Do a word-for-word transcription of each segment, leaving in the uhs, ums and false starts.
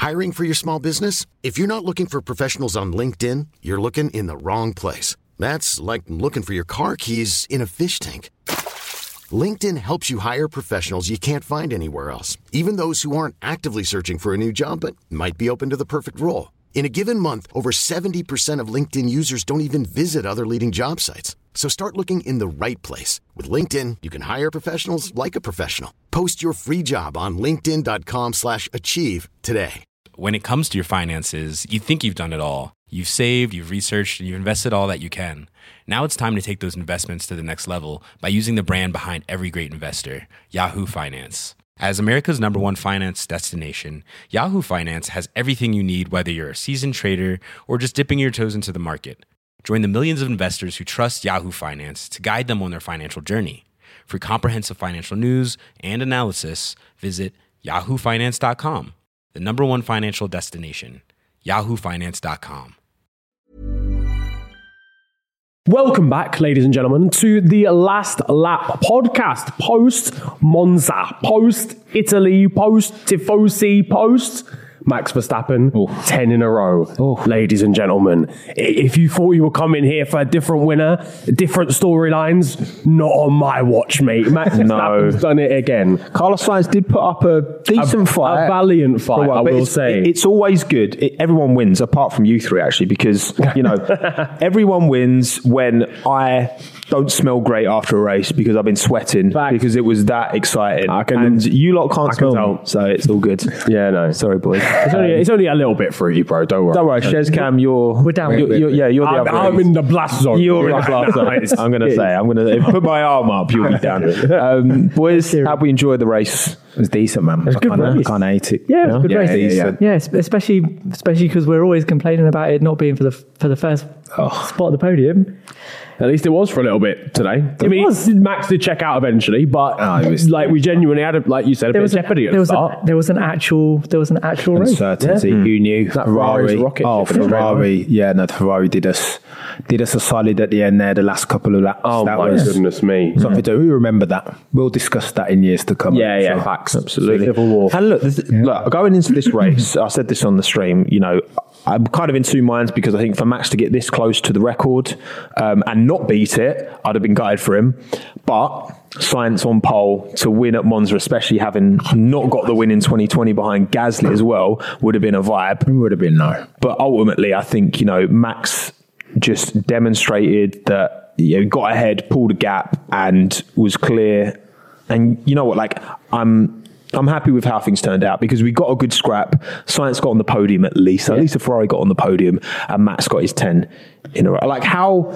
Hiring for your small business? If you're not looking for professionals on LinkedIn, you're looking in the wrong place. That's like looking for your car keys in a fish tank. LinkedIn helps you hire professionals you can't find anywhere else, even those who aren't actively searching for a new job but might be open to the perfect role. In a given month, over seventy percent of LinkedIn users don't even visit other leading job sites. So start looking in the right place. With LinkedIn, you can hire professionals like a professional. Post your free job on linkedin.com slash achieve today. When it comes to your finances, you think you've done it all. You've saved, you've researched, and you've invested all that you can. Now it's time to take those investments to the next level by using the brand behind every great investor, Yahoo Finance. As America's number one finance destination, Yahoo Finance has everything you need, whether you're a seasoned trader or just dipping your toes into the market. Join the millions of investors who trust Yahoo Finance to guide them on their financial journey. For comprehensive financial news and analysis, visit yahoo finance dot com, the number one financial destination, yahoo finance dot com. Welcome back, ladies and gentlemen, to the Last Lap podcast. Post Monza, post Italy, post Tifosi, post Max Verstappen, Ooh. ten in a row. Ooh. Ladies and gentlemen, if you thought you were coming here for a different winner, different storylines, not on my watch, mate. Max no. Verstappen's done it again. Carlos Sainz did put up a decent a, fight. A valiant fight, while, I will it's, say. It's always good. It, everyone wins, apart from you three, actually, because, you know, everyone wins when I don't smell great after a race because I've been sweating Fact. because it was that exciting. I can, and you lot can't I smell can me, so it's all good. Yeah, no. Sorry, boys. It's only, it's only a little bit fruity, bro. Don't worry. Don't worry, Shez Cam, you're... We're down. You're, you're, yeah, you're the I'm, other I'm in the blast zone. You're in the blast zone. I'm going to say. I'm going to put my arm up. You'll be down. Um, boys, how'd we enjoy the race? It was decent, man. It was I good kinda, race. Can't hate it. Yeah, it was a good yeah, race. Yeah, yeah, yeah. yeah, especially especially because we're always complaining about it not being for the for the first oh. spot of the podium. At least it was for a little bit today. It I mean, was. Max did check out eventually, but oh, it was, like we genuinely had, a, like you said, a there bit was of jeopardy a, at there the was start. A, there was an actual, there was an actual race. Uncertainty. Yeah. Who knew? That Ferrari. rocket Oh, Ferrari. Yeah, no, Ferrari did us did us a solid at the end there. The last couple of laps. Oh that my was goodness me! Something to we remember that. We'll discuss that in years to come. Yeah, yeah, so, facts. Absolutely. Civil War. And look, this, yeah. look, going into this race, I said this on the stream. You know, I'm kind of in two minds because I think for Max to get this close to the record um, and not beat it, I'd have been gutted for him. But Sainz on pole to win at Monza, especially having not got the win in twenty twenty behind Gasly as well, would have been a vibe. It would have been no. But ultimately, I think, you know, Max just demonstrated that, you know, got ahead, pulled a gap and was clear. And you know what, like, I'm... I'm happy with how things turned out because we got a good scrap. Sainz got on the podium at least. Yeah. At least the Ferrari got on the podium and Max got his ten in a row. Like how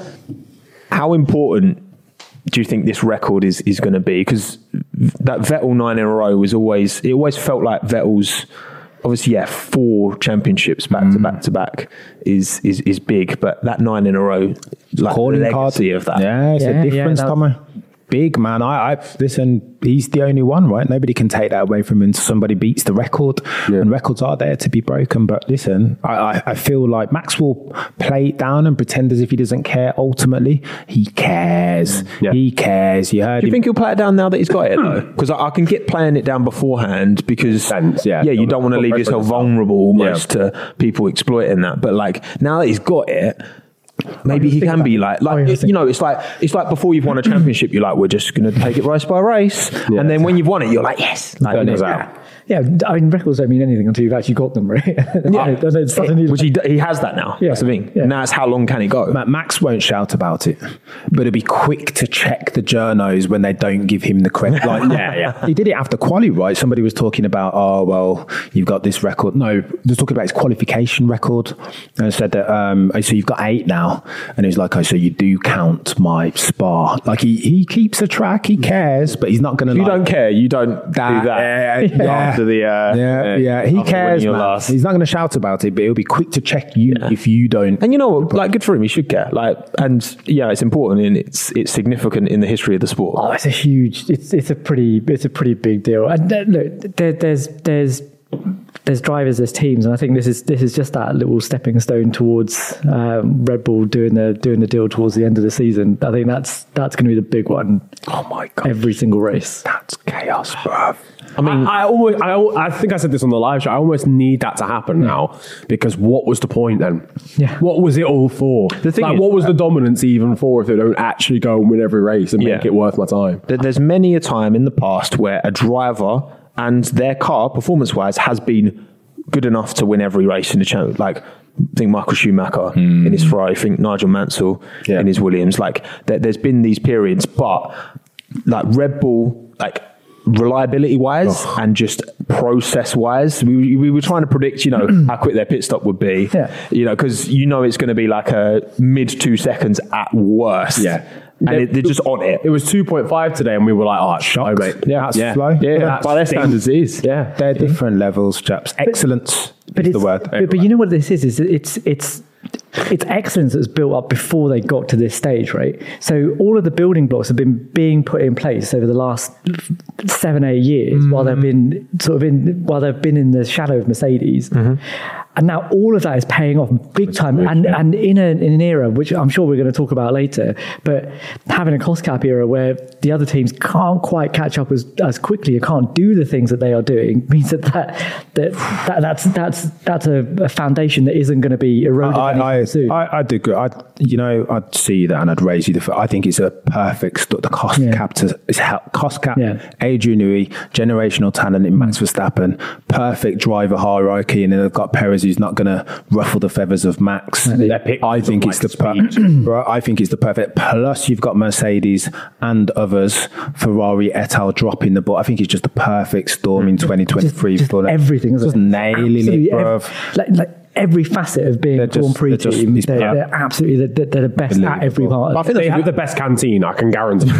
how important do you think this record is is going to be? Because that Vettel nine in a row was always, it always felt like Vettel's, obviously, yeah, four championships back mm. to back to back is is is big, but that nine in a row, like calling legacy card of that. Yeah, it's yeah, a difference, yeah, Tommy. Big, man. I, I listen, he's the only one, right? Nobody can take that away from him until somebody beats the record. Yeah. And records are there to be broken. But listen, I, I, I feel like Max will play it down and pretend as if he doesn't care. Ultimately, he cares. Yeah. He cares. You heard Do you him. think he'll play it down now that he's got it, though? Because I, I can get playing it down beforehand because, Sense, yeah, yeah, you don't want to leave yourself vulnerable almost yeah. to people exploiting that. But like, now that he's got it, maybe he can be like, like oh, you know, it's like it's like before you've won a championship, you're like, we're just going to take it race by race, yeah. and then when you've won it, you're like, yes, like, Burns yeah. out. Yeah, I mean, records don't mean anything until you've actually got them, right? yeah, it's it, which he he has that now. Yeah. That's the thing. Yeah. Now it's how long can it go? Max won't shout about it, but he'll be quick to check the journos when they don't give him the credit. Like, yeah, yeah. He did it after quali, right? Somebody was talking about, oh, well, you've got this record. No, they was talking about his qualification record and said that, um, oh, so you've got eight now. And he was like, oh, so you do count my Spa. Like, he, he keeps a track, he cares, but he's not going to. You like, don't care, you don't that, do that. Yeah, yeah. After the. Uh, yeah. Yeah, yeah, he cares, man. Last. He's not going to shout about it, but he'll be quick to check you yeah. if you don't. And you know what? Like, good for him. He should care. Like, and yeah, it's important and it's it's significant in the history of the sport. Oh, it's a huge. It's it's a pretty it's a pretty big deal. And uh, look, there, there's there's there's drivers, there's teams, and I think this is this is just that little stepping stone towards um, Red Bull doing the doing the deal towards the end of the season. I think that's that's going to be the big one. Oh my God. Every single race. That's chaos, bruv. I mean, I, I almost, I, al- I think I said this on the live show. I almost need that to happen now, because what was the point then? Yeah. What was it all for? The thing like, is- what was the dominance even for if they don't actually go and win every race and Yeah. make it worth my time? There- There's many a time in the past where a driver and their car, performance-wise, has been good enough to win every race in the challenge. Like, I think Michael Schumacher in his Ferrari, I think Nigel Mansell Yeah. in his Williams. Like, there, there's been these periods, but like Red Bull, like reliability-wise and just process-wise, we, we were trying to predict, you know, how quick their pit stop would be. Yeah. You know, because you know it's going to be like a mid two seconds at worst. Yeah. And it, they're just on it. It was two point five today, and we were like, oh, shock, mate. Yeah, that's yeah. flow. Yeah, That's by their thing. standards, it is. Yeah. They're different levels, chaps. Excellence But is it's the word. But, but you know what this is? Is it's it's it's excellence that's built up before they got to this stage, right? So all of the building blocks have been being put in place over the last seven, eight years while they've been sort of in while they've been in the shadow of Mercedes. And now all of that is paying off big time, and and in, a, in an era which I'm sure we're going to talk about later. But having a cost cap era where the other teams can't quite catch up as, as quickly, or can't do the things that they are doing, means that that, that, that that's that's that's a, a foundation that isn't going to be eroded I, anytime I, soon. I, I do agree. I, you know, I'd see that and I'd raise you the. I think it's a perfect st- the cost Yeah. cap to it's hel- cost cap. Yeah. Adrian Newey, generational talent in Max Verstappen, perfect driver hierarchy, and then they've got Perez who's not going to ruffle the feathers of Max. Their pick I think it's the doesn't per- I think it's the perfect. Plus, you've got Mercedes and others, Ferrari, et al. Dropping the ball. I think it's just the perfect storm in twenty twenty-three. just, just for them. everything, isn't just it? nailing Absolutely it, ev- bruv. like, like every facet of being They're a Grand just- Prix they're just- team, it's- they're, yeah. they're absolutely they're, they're the best at every part. I think They that's have the best canteen, I can guarantee.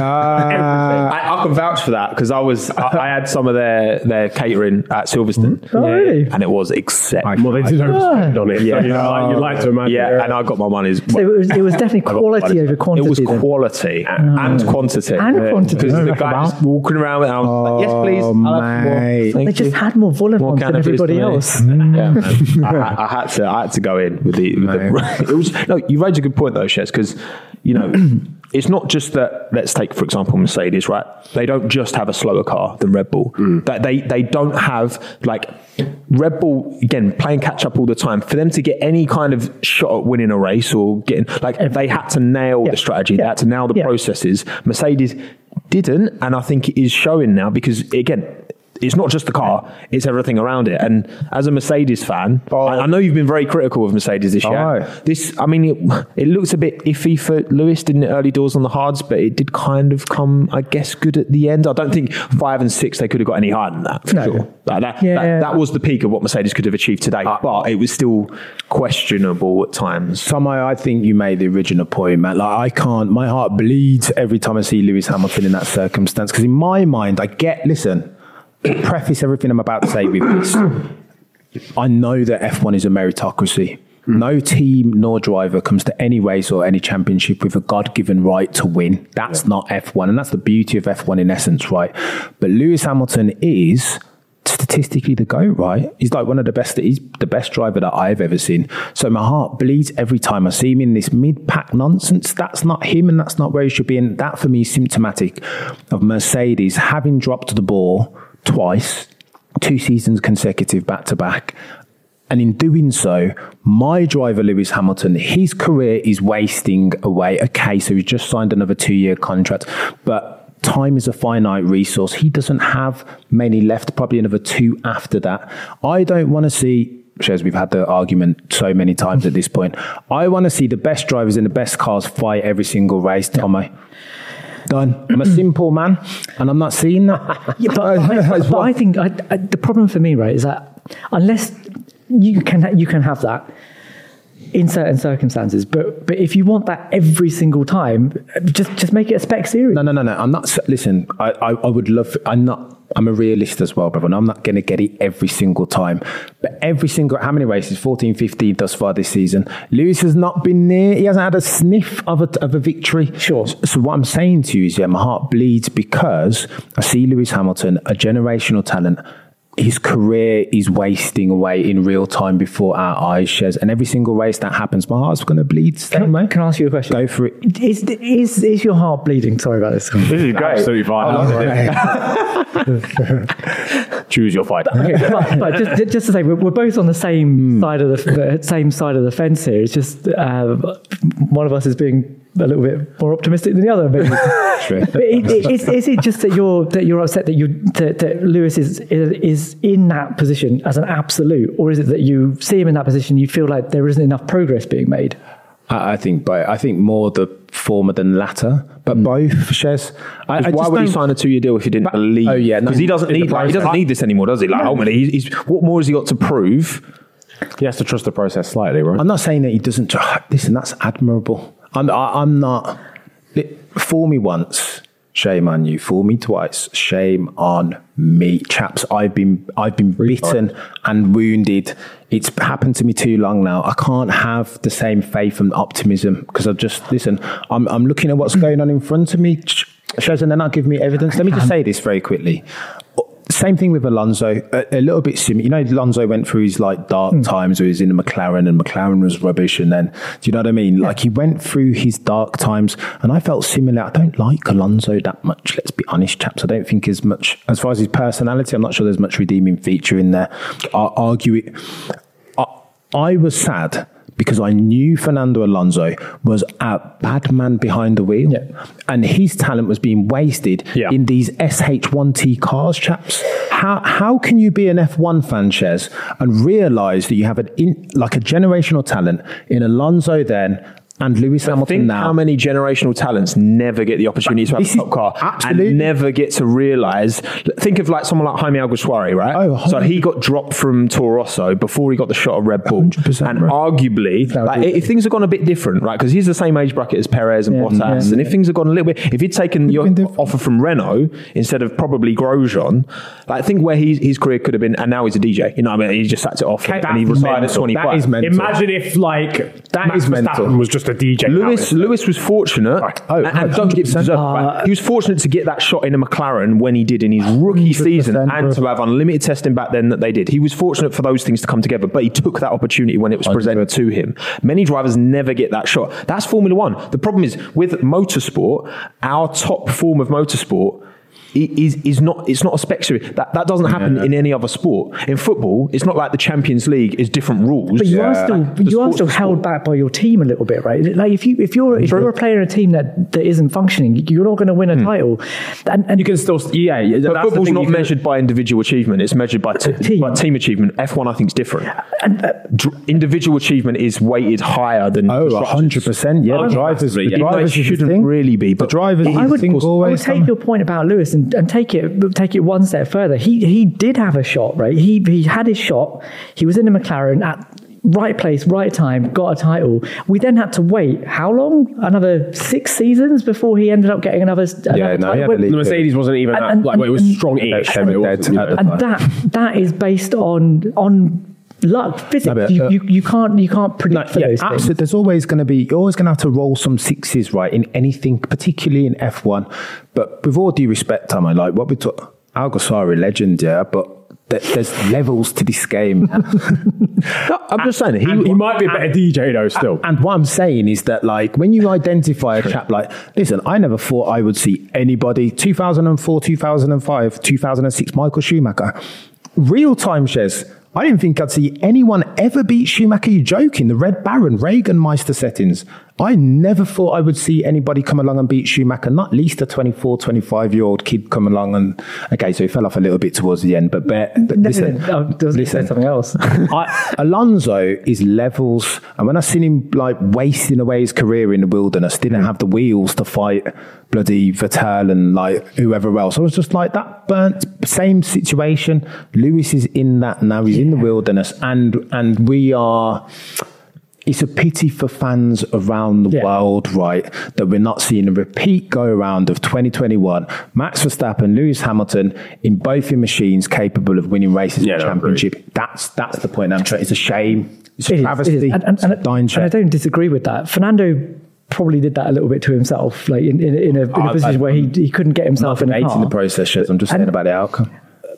I, I can vouch for that because I was I, I had some of their their catering at Silverstone. Oh, really? And it was exceptional. Well, they did overspend on it. Yeah. So, you know, like, you'd like to imagine. Yeah, and I got my money's. So it was, it was definitely quality over quantity. It was then. quality and quantity. And quantity. Because the Yeah. guy just walking around and I was like, yes, please. Oh, I'll have some more. mate. Thank They just you. had more vol More than cannabis everybody for me. else. Yeah, man. I, I had to. I had to go in with the. With the it was no. You raised a good point though, Shez, because you know it's not just that. Let's take for example Mercedes, right? They don't just have a slower car than Red Bull. That they they don't have like Red Bull again playing catch up all the time. For them to get any kind of shot at winning a race or getting like they had to nail Yeah. the strategy. They Yeah. had to nail the Yeah. processes. Mercedes didn't, and I think it is showing now because again. It's not just the car; it's everything around it. And as a Mercedes fan, Oh. I, I know you've been very critical of Mercedes this year. Oh. This, I mean, it, it looks a bit iffy for Lewis, didn't it? Early doors on the hards, but it did kind of come, I guess, good at the end. I don't think five and six they could have got any higher than that. For No. sure, like that, Yeah. that, that was the peak of what Mercedes could have achieved today, but it was still questionable at times. Tom, I, I think you made the original point, man. Like, I can't, my heart bleeds every time I see Lewis Hamilton in that circumstance. Because in my mind, I get, listen, preface everything I'm about to say with this. I know that F one is a meritocracy. No team nor driver comes to any race or any championship with a God-given right to win. That's not F one. And that's the beauty of F one in essence, right? But Lewis Hamilton is statistically the GOAT, right? He's like one of the best, he's the best driver that I've ever seen. So my heart bleeds every time I see him in this mid-pack nonsense. That's not him and that's not where he should be. And that for me is symptomatic of Mercedes having dropped the ball twice, two seasons consecutive back to back. And in doing so, my driver, Lewis Hamilton, his career is wasting away. Okay, so he's just signed another two-year contract, but time is a finite resource. He doesn't have many left, probably another two after that. I don't want to see, Shez, we've had the argument so many times at this point. I want to see the best drivers in the best cars fight every single race, Tommy. Done. I'm a simple man, and I'm not seeing that. Yeah, but, I, but I think I, I, the problem for me, right, is that unless you can you can have that in certain circumstances, but but if you want that every single time, just just make it a spec series. No, no, no, no. I'm not. Listen, I, I, I would love. I'm not. I'm a realist as well, brother. And I'm not going to get it every single time. But every single, how many races? fourteen, fifteen thus far this season. Lewis has not been near. He hasn't had a sniff of a, of a victory. Sure. So what I'm saying to you is, yeah, my heart bleeds because I see Lewis Hamilton, a generational talent, his career is wasting away in real time before our eyes, Shez. And every single race that happens, my heart's going to bleed. Can, I, can I ask you a question? Go for it. Is, is, is your heart bleeding? Sorry about this. This is great. Absolutely fine. Choose your fight. Okay, but, but just, just to say, we're, we're both on the same mm. side of the, the same side of the fence here. It's just uh, one of us is being a little bit more optimistic than the other. Maybe. But it, it, is, is it just that you're that you're upset that you that, that Lewis is, is is in that position as an absolute, or is it that you see him in that position, you feel like there isn't enough progress being made? I, I think, but I think more the former than latter. But mm. both, Shez. I, I why would he sign a two-year deal if he didn't but, believe? Oh yeah, because no, he doesn't need like, he doesn't need this anymore, does he? Like, no. ultimately, he's, he's, what more has he got to prove? He has to trust the process slightly, right? I'm not saying that he doesn't. Listen, that's admirable. I'm, I, I'm not. Fool me once, shame on you. Fool me twice, shame on me, chaps. I've been, I've been bitten and wounded. It's happened to me too long now. I can't have the same faith and optimism because I've just listen. I'm, I'm looking at what's going on in front of me, Shez, and then I'll give me evidence. Let me just say this very quickly. Same thing with Alonso, a, a little bit similar. You know, Alonso went through his like dark mm. times where he was in a McLaren and McLaren was rubbish. And then, do you know what I mean? Yeah. Like he went through his dark times and I felt similar. I don't like Alonso that much. Let's be honest, chaps. I don't think as much, as far as his personality, I'm not sure there's much redeeming feature in there. I'll argue it. I, I was sad because I knew Fernando Alonso was a bad man behind the wheel yeah. and his talent was being wasted yeah. in these S H one T cars, chaps. How how can you be an F one fan, Shez, and realise that you have an in, like a generational talent in Alonso then and Lewis but Hamilton think now? How many generational talents never get the opportunity to have a top car absolutely. and never get to realise? Think of like someone like Jaime Alguersuari, right? Oh, so he got dropped from Toro Rosso before he got the shot of Red Bull, and right. arguably, like, if things had gone a bit different, right? Because he's the same age bracket as Perez and yeah, Bottas, yeah. and if things had gone a little bit, if he'd taken your offer from Renault instead of probably Grosjean, like think where his his career could have been, and now he's a D J. You know, what I mean, he just sacked it off and, and he retired at twenty-five. That is mental. Imagine if like that Max is mental. Verstappen was just a D J. Lewis Lewis was fortunate, right. oh, and, and don't get deserved, uh, right. he was fortunate to get that shot in a McLaren when he did in his rookie season, and to have unlimited testing back then that they did. He was fortunate for those things to come together, but he took that opportunity when it was presented to him. Many drivers never get that shot. That's Formula One. The problem is with motorsport, our top form of motorsport is is not it's not a spec series. That that doesn't happen yeah. in any other sport. In football, it's not like the Champions League is different rules. But you yeah. are still like, you are still held back by your team a little bit, right? Like if you if you're if you're a player in a team that, that isn't functioning, you're not going to win a hmm. title. And, and you can still yeah. But football's not measured by individual achievement. It's measured by, t- team. by team achievement. F one I think is different. And, uh, Dr- individual achievement is weighted higher than oh one hundred percent. Yeah, the drivers, the drivers shouldn't really be. But the drivers, I would think always I would take your point about Lewis and, and take it. Take it one step further. He he did have a shot, right? He he had his shot. He was in a McLaren at right place, right time, got a title. We then had to wait how long? Another six seasons before he ended up getting another. another yeah, no, title. the Mercedes wasn't even and, that, and, like and, well, it was strong-ish. And, and, and, and that that is based on on. Luck, physics. No, but, uh, you, you you can't you can't predict no, for yeah, those absolutely. things. There's always going to be you're always going to have to roll some sixes, right, in anything, particularly in F one. But with all due respect, Tom, I like what we talk. Alguersuari, legend, yeah, but there's levels to this game. no, I'm just saying he, he might be a better D J though. Still, and what I'm saying is that like when you identify a chap like, listen, I never thought I would see anybody two thousand four, two thousand five, two thousand six, Michael Schumacher, real time Shez. I didn't think I'd see anyone ever beat Schumacher. You're joking. The Red Baron, Regenmeister settings. I never thought I would see anybody come along and beat Schumacher, not least a twenty-four, twenty-five-year-old kid come along and... Okay, so he fell off a little bit towards the end, but, but listen... No, no, listen, something else. I, Alonso is levels, and when I seen him like wasting away his career in the wilderness, didn't have the wheels to fight bloody Vettel and like whoever else. I was just like, that burnt, same situation. Lewis is in that now, he's yeah. in the wilderness, and and we are... It's a pity for fans around the yeah. world, right, that we're not seeing a repeat go-around of twenty twenty-one. Max Verstappen, Lewis Hamilton, in both in machines capable of winning races yeah, in the championship. Agree. That's that's the point I'm trying. It's a shame. It's a it travesty. Is, and, and, and, and I don't disagree with that. Fernando probably did that a little bit to himself, like in, in, in, a, in a position I, I, where he he couldn't get himself in a car. in the process, I'm just saying about the outcome.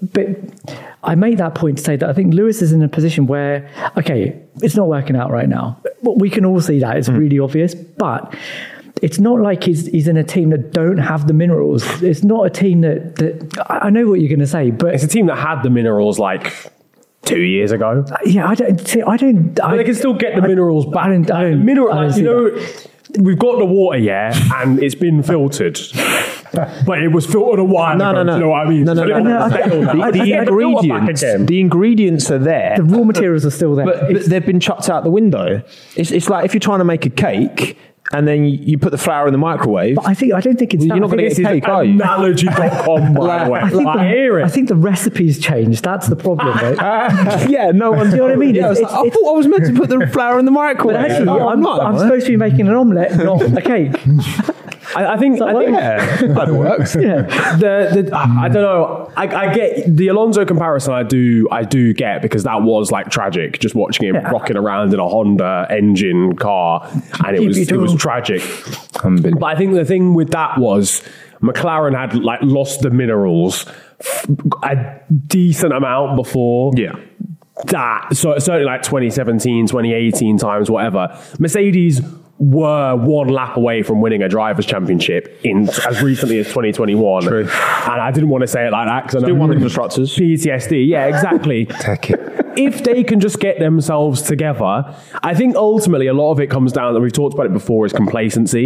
but I made that point to say that I think Lewis is in a position where, okay, it's not working out right now. We can all see that. It's mm. really obvious. But it's not like he's he's in a team that don't have the minerals. It's not a team that, that I know what you're going to say, but it's a team that had the minerals like two years ago. Yeah, I don't see, I don't... But I, they can still get the I, minerals back. I don't, I don't, Mineral, I don't you know, that. We've got the water, yeah, and it's been filtered. But it was filtered a while no, ago. No, no, you know what I mean? No, no, so no. no, no. The, the ingredients, the ingredients are there. The raw materials are still there. But, but they've been chucked out the window. It's, it's like if you're trying to make a cake and then you, you put the flour in the microwave. But I think I don't think it's. Well, you're not going to get a cake, are you? Analogy dot com, by the way. I think, like, the, I hear it. I think the recipe's changed. That's the problem, right? uh, yeah, no one. Do you know what I mean? Yeah, It's, I, it's, like, I thought I was meant to put the flour in the microwave. But actually, no, I'm, not. I'm supposed to be making an omelette, not a cake. I, I think, I think yeah, that works. Yeah. The, the, I don't know. I, I get the Alonso comparison. I do, I do get because that was like tragic. Just watching him Yeah. rocking around in a Honda engine car, and it was it was tragic. But I think the thing with that was McLaren had like lost the minerals f- a decent amount before. Yeah. That so certainly like twenty seventeen, twenty eighteen times, whatever. Mercedes were one lap away from winning a drivers' championship in as recently as twenty twenty-one. True. And I didn't want to say it like that because I Still know won the constructors. P T S D. Yeah, exactly. Take it. If they can just get themselves together, I think ultimately a lot of it comes down, and we've talked about it before, is complacency.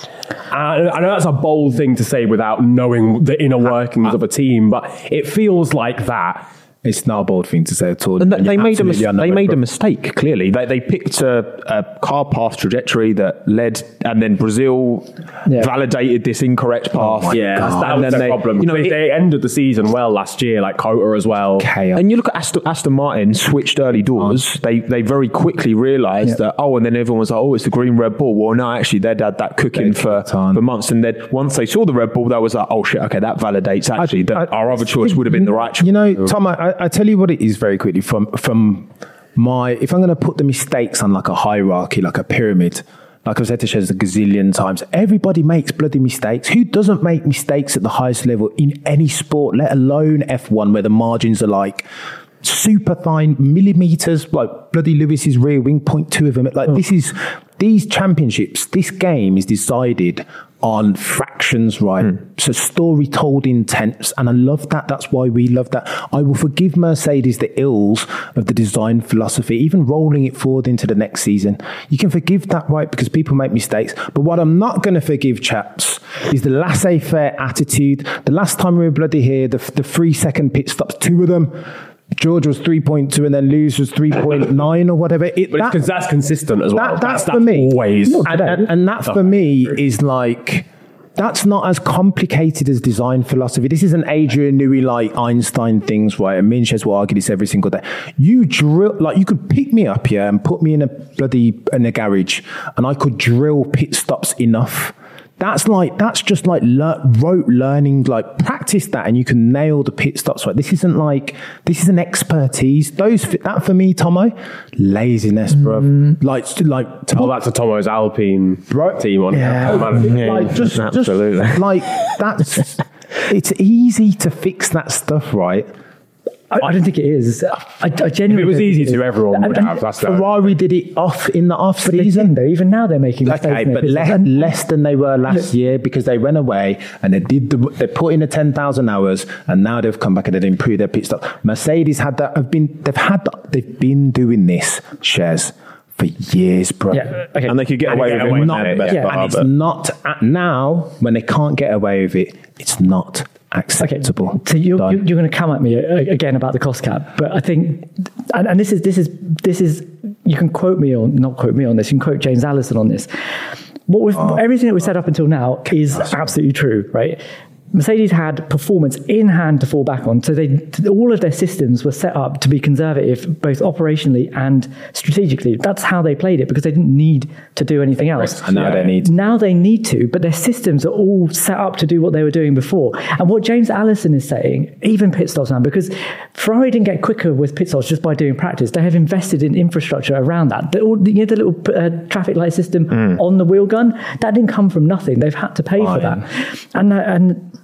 And I know that's a bold thing to say without knowing the inner workings of a team, but it feels like that. It's not a bold thing to say at all. And they, they made a mis- Absolutely they made a unknown. mistake. Clearly, they they picked a, a car path trajectory that led, and then Brazil Yeah. validated this incorrect path. Yeah, that's, that And was then the they- problem. You know, they, it- they ended the season well last year, like Cota as well. Chaos. And you look at Aston, Aston Martin switched early doors. They they very quickly realised Yeah. that, oh, and then everyone was like, oh, it's the green Red Bull. Well, no, actually, they'd had that cooking They'd for, kicked on. for months. And then once they saw the Red Bull, that was like, oh, shit, okay, that validates actually that I- our other choice would have been the right choice. You know, Tom, I, I tell you what it is very quickly from from my. If I'm going to put the mistakes on like a hierarchy, like a pyramid, like I've said to Shez a gazillion times, everybody makes bloody mistakes. Who doesn't make mistakes at the highest level in any sport, let alone F one, where the margins are like super fine millimeters, like bloody Lewis's rear wing, point two of them. Like this is these championships. This game is decided on fractions, right? Mm. So story told in tenths, and I love that. That's why we love that. I will forgive Mercedes the ills of the design philosophy, even rolling it forward into the next season. You can forgive that, right? Because people make mistakes. But what I'm not going to forgive, chaps, is the laissez-faire attitude. The last time we were bloody here, the, the three second pit stops, two of them. George was three point two and then Lewis was three point nine or whatever. It, But that, it's because that's consistent as well. that, that's, that's for me. always. and, and, and that for me is like, that's not as complicated as design philosophy. This isn't Adrian Newey like Einstein things, right? And me and Shez will argue this every single day. You drill, like you could pick me up here and put me in a bloody, in a garage and I could drill pit stops enough. That's like, that's just like le- rote learning, like practice that and you can nail the pit stops. Right? This isn't like, this is an expertise. Those, that for me, Tomo, laziness, bro. Mm. Like, like, Tell that to Tomo's Alpine Bro- team on Yeah. like just, absolutely. just like that's, it's easy to fix that stuff, right? I, I don't think it is. I, I genuinely. If it was don't easy think it to, is. everyone would And- have. That's the, Ferrari did it off in the off But they season. didn't, though. Even now they're making mistakes. Okay, in their but business. le- And- less than they were last year because they went away and they did the, they put in the ten thousand hours and now they've come back and they've improved their pit stop. Mercedes had that. Have been they've had that, they've been doing this, shares for years, bro. Yeah, okay. And they could get And away get with it away when with they're it, the best yeah. bar, And it's but- not at now when they can't get away with it. It's not Okay, acceptable. so you're, Done. you're, you're going to come at me uh, again about the cost cap, but I think, and, and this is this is this is you can quote me on not quote me on this. You can quote James Allison on this. What we've, Oh. everything that we said up until now is absolutely true, right? Mercedes had performance in hand to fall back on, so they all of their systems were set up to be conservative, both operationally and strategically. That's how they played it because they didn't need to do anything else. And now they need. Now they need to, but their systems are all set up to do what they were doing before. And what James Allison is saying, even pit stops now, because Ferrari didn't get quicker with pit stops just by doing practice. They have invested in infrastructure around that. The, all- you know, the little uh, traffic light system Mm. on the wheel gun, that didn't come from nothing. They've had to pay for Fine. that. And uh, and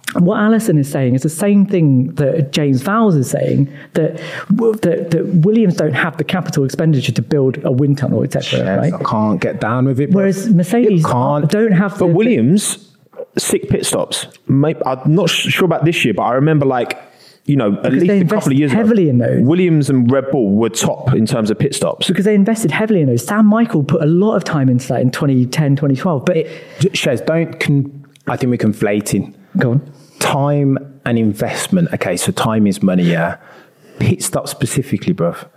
And what Alison is saying is the same thing that James Vowles is saying, that, that that Williams don't have the capital expenditure to build a wind tunnel, et cetera. Yes, right? I can't get down with it. Whereas Mercedes can't. don't have. But the, Williams, sick pit stops. Maybe, I'm not sure about this year, but I remember like, you know, at Because least they a couple of years heavily ago, in those. Williams and Red Bull were top in terms of pit stops. because they invested heavily in those. Sam Michael put a lot of time into that in twenty ten, twenty twelve. But Shez, don't. Con- I think we're conflating go on. time and investment. Okay, so time is money. Yeah, pit stop specifically, bruv.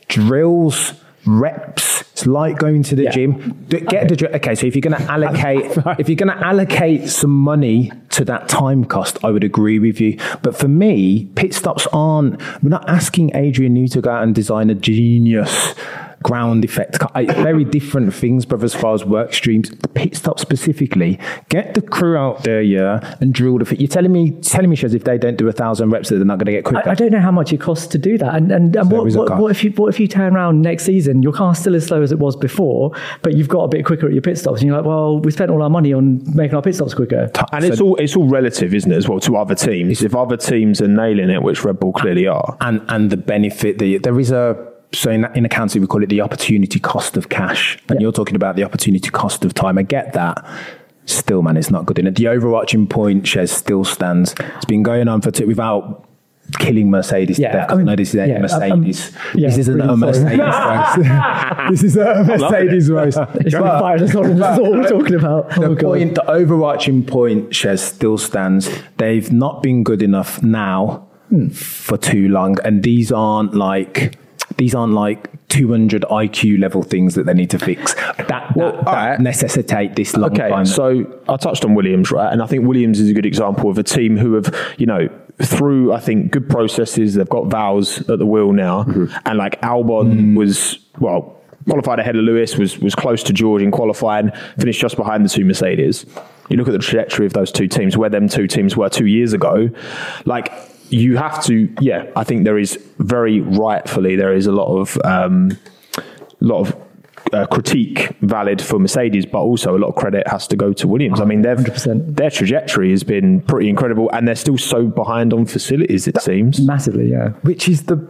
Drills, reps. It's like going to the Yeah. gym. D- Get the dri- okay. So if you're going to allocate, if you're going to allocate some money to that time cost, I would agree with you. But for me, pit stops aren't. We're not asking Adrian Newey to go out and design a genius ground effect. car. I- Very different things, bruv, as far as work streams. The pit stop specifically, get the crew out there, yeah, and drill the fit. You're telling me, telling me, Shez, if they don't do a thousand reps, that they're not going to get quicker. I, I don't know how much it costs to do that. And and, and So what, is a what, car. what if you what if you turn around next season, your car's still as slow as it was before, but you've got a bit quicker at your pit stops, and you're like, well, we spent all our money on making our pit stops quicker. And it's all it's all relative, isn't it, as well, to other teams. If other teams are nailing it, which Red Bull clearly are. and and the benefit, the, there is a, so in, in accounting we call it the opportunity cost of cash, and Yeah. you're talking about the opportunity cost of time. I get that. Still, man, it's not good. And the overarching point, Shez, still stands. It's been going on for two, without killing Mercedes Yeah, to death. I mean, no, this is yeah, a Mercedes. um, yeah, this isn't really a Mercedes sorry. race. This is a Mercedes race. It's really fire, that's what, that's what we're talking about. The Oh, God. point, the overarching point, Shez, still stands. They've not been good enough now for too long, and these aren't like these aren't like two hundred I Q level things that they need to fix. That, Well, that, that alright. necessitate this long Okay, time. so I touched on Williams, right? And I think Williams is a good example of a team who have, you know, through, I think, good processes, they've got Vowles at the wheel now. And like Albon was, well, qualified ahead of Lewis, was was close to George in qualifying, finished just behind the two Mercedes. You look at the trajectory of those two teams, where them two teams were two years ago, like, you have to, yeah, I think there is very rightfully, there is a lot of, um, lot of uh, critique valid for Mercedes, but also a lot of credit has to go to Williams. I mean, they've, one hundred percent. their trajectory has been pretty incredible, and they're still so behind on facilities, it seems. Massively, yeah. which is the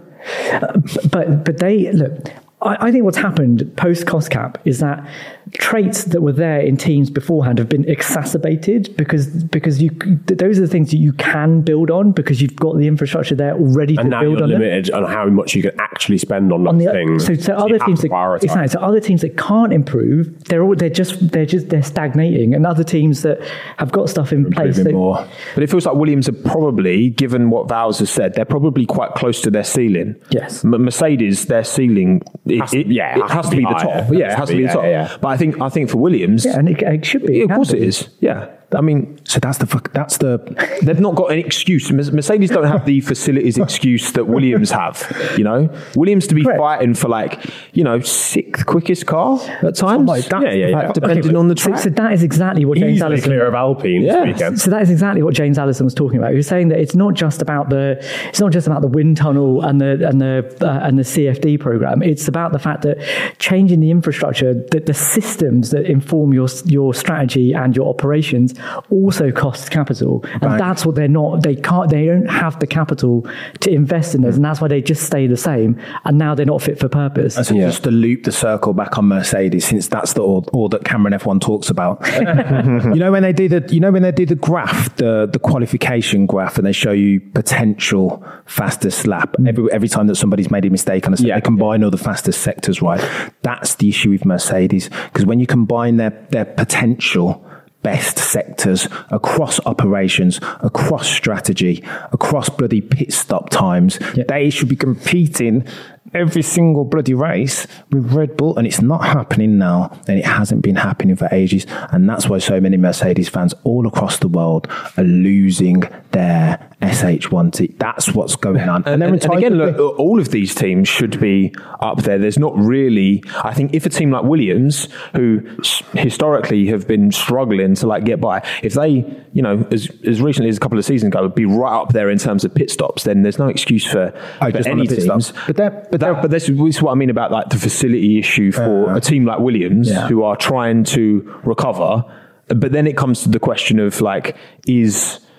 But but they look. I, I think what's happened post cost cap is that traits that were there in teams beforehand have been exacerbated because because you those are the things that you can build on because you've got the infrastructure there already And to now build you're on it. limited on how much you can actually spend on, On those the, things. so, so you other have teams to that prioritise. exactly, so other teams that can't improve, they're all they're just they're just they're stagnating, and other teams that have got stuff in place. improving They, more. But it feels like Williams are probably, given what Vowles has said, they're probably quite close to their ceiling. Yes. M- Mercedes, their ceiling, it, Has to- it- yeah, it has to be the higher. top. Yeah, it has to be the yeah, top. yeah. But I think I think for Williams, yeah, and it, it should be. yeah, of can course be. it is. Yeah. I mean, So that's the fuck. That's the. they've not got an excuse. Mer- Mercedes don't have the facilities excuse that Williams have. You know, Williams to be Correct. fighting for like, you know, sixth quickest car at times. like that. yeah, yeah, yeah. Okay, Depending but- on the so, track. so that is exactly what James Easily Allison clear of Alpine Yeah. this weekend. So that is exactly what James Allison was talking about. He was saying that it's not just about the it's not just about the wind tunnel and the and the uh, and the C F D program. It's about the fact that changing the infrastructure, that the systems that inform your your strategy and your operations also costs capital, and Right. that's what they're not. They can't. They don't have the capital to invest in those, and that's why they just stay the same. And now they're not fit for purpose. And so just to loop the circle back on Mercedes, since that's the all, all that Cameron F one talks about. you know when they do the, you know when they do the graph, the the qualification graph, and they show you potential fastest lap every every time that somebody's made a mistake on a, Yeah. they combine all the fastest sectors, right? That's the issue with Mercedes, because when you combine their their potential best sectors across operations, across strategy, across bloody pit stop times, Yeah. they should be competing every single bloody race with Red Bull, and it's not happening now, and it hasn't been happening for ages, and that's why so many Mercedes fans all across the world are losing their S H one T. That's what's going on. And, they're and, and entitled again, to- look, all of these teams should be up there. There's not really, I think if a team like Williams, who s- historically have been struggling to like get by, if they, you know, as, as recently as a couple of seasons ago, would be right up there in terms of pit stops, then there's no excuse for, Oh, for just on any the pit teams. stops. But they're- but that, they're- but this, is- this is what I mean about like the facility issue for Uh, a team like Williams, yeah. who are trying to recover. But then it comes to the question of like, is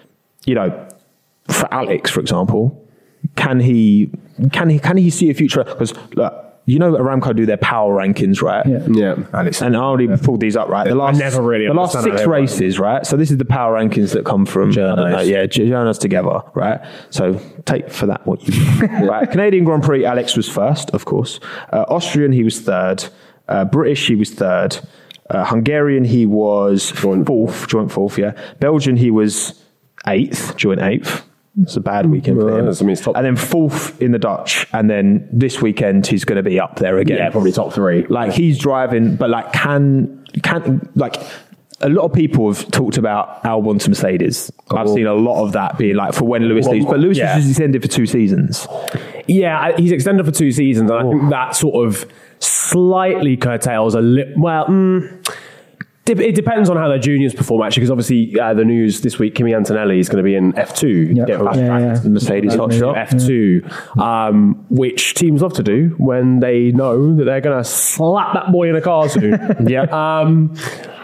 you know, for Alex, for example, can he can he can he see a future? Because look, you know, Aramco do their power rankings, right? Yeah. Yeah, and it's And I already yeah. pulled these up, right? The last, never really the last understand six how they work. races, right? So this is the power rankings that come from I don't know, Journos. yeah, J- Journos together, right? So take for that what you right. Canadian Grand Prix, Alex was first, of course. Uh, Austrian, he was third. Uh, British, he was third. Uh, Hungarian, he was fourth, joint fourth, yeah. Belgian, he was eighth, joint eighth. It's a bad weekend for Well, him. that's- I mean, it's top- And then fourth in the Dutch, and then this weekend he's going to be up there again. Yeah, probably top three. Like he's driving, but like can can like a lot of people have talked about Albon to Mercedes. I've seen a lot of that being like for when Lewis leaves, but Lewis yeah. is extended for two seasons. Yeah, I- he's extended for two seasons, and I think that sort of slightly curtails a little. Well, mm, dep- it depends on how their juniors perform, actually, because obviously uh, the news this week, Kimi Antonelli is going to be in F two. Yeah. Get fast Yeah, tracked yeah. Mercedes hot shot. F two, um, which teams love to do when they know that they're going to slap that boy in a car soon. Yeah. Um,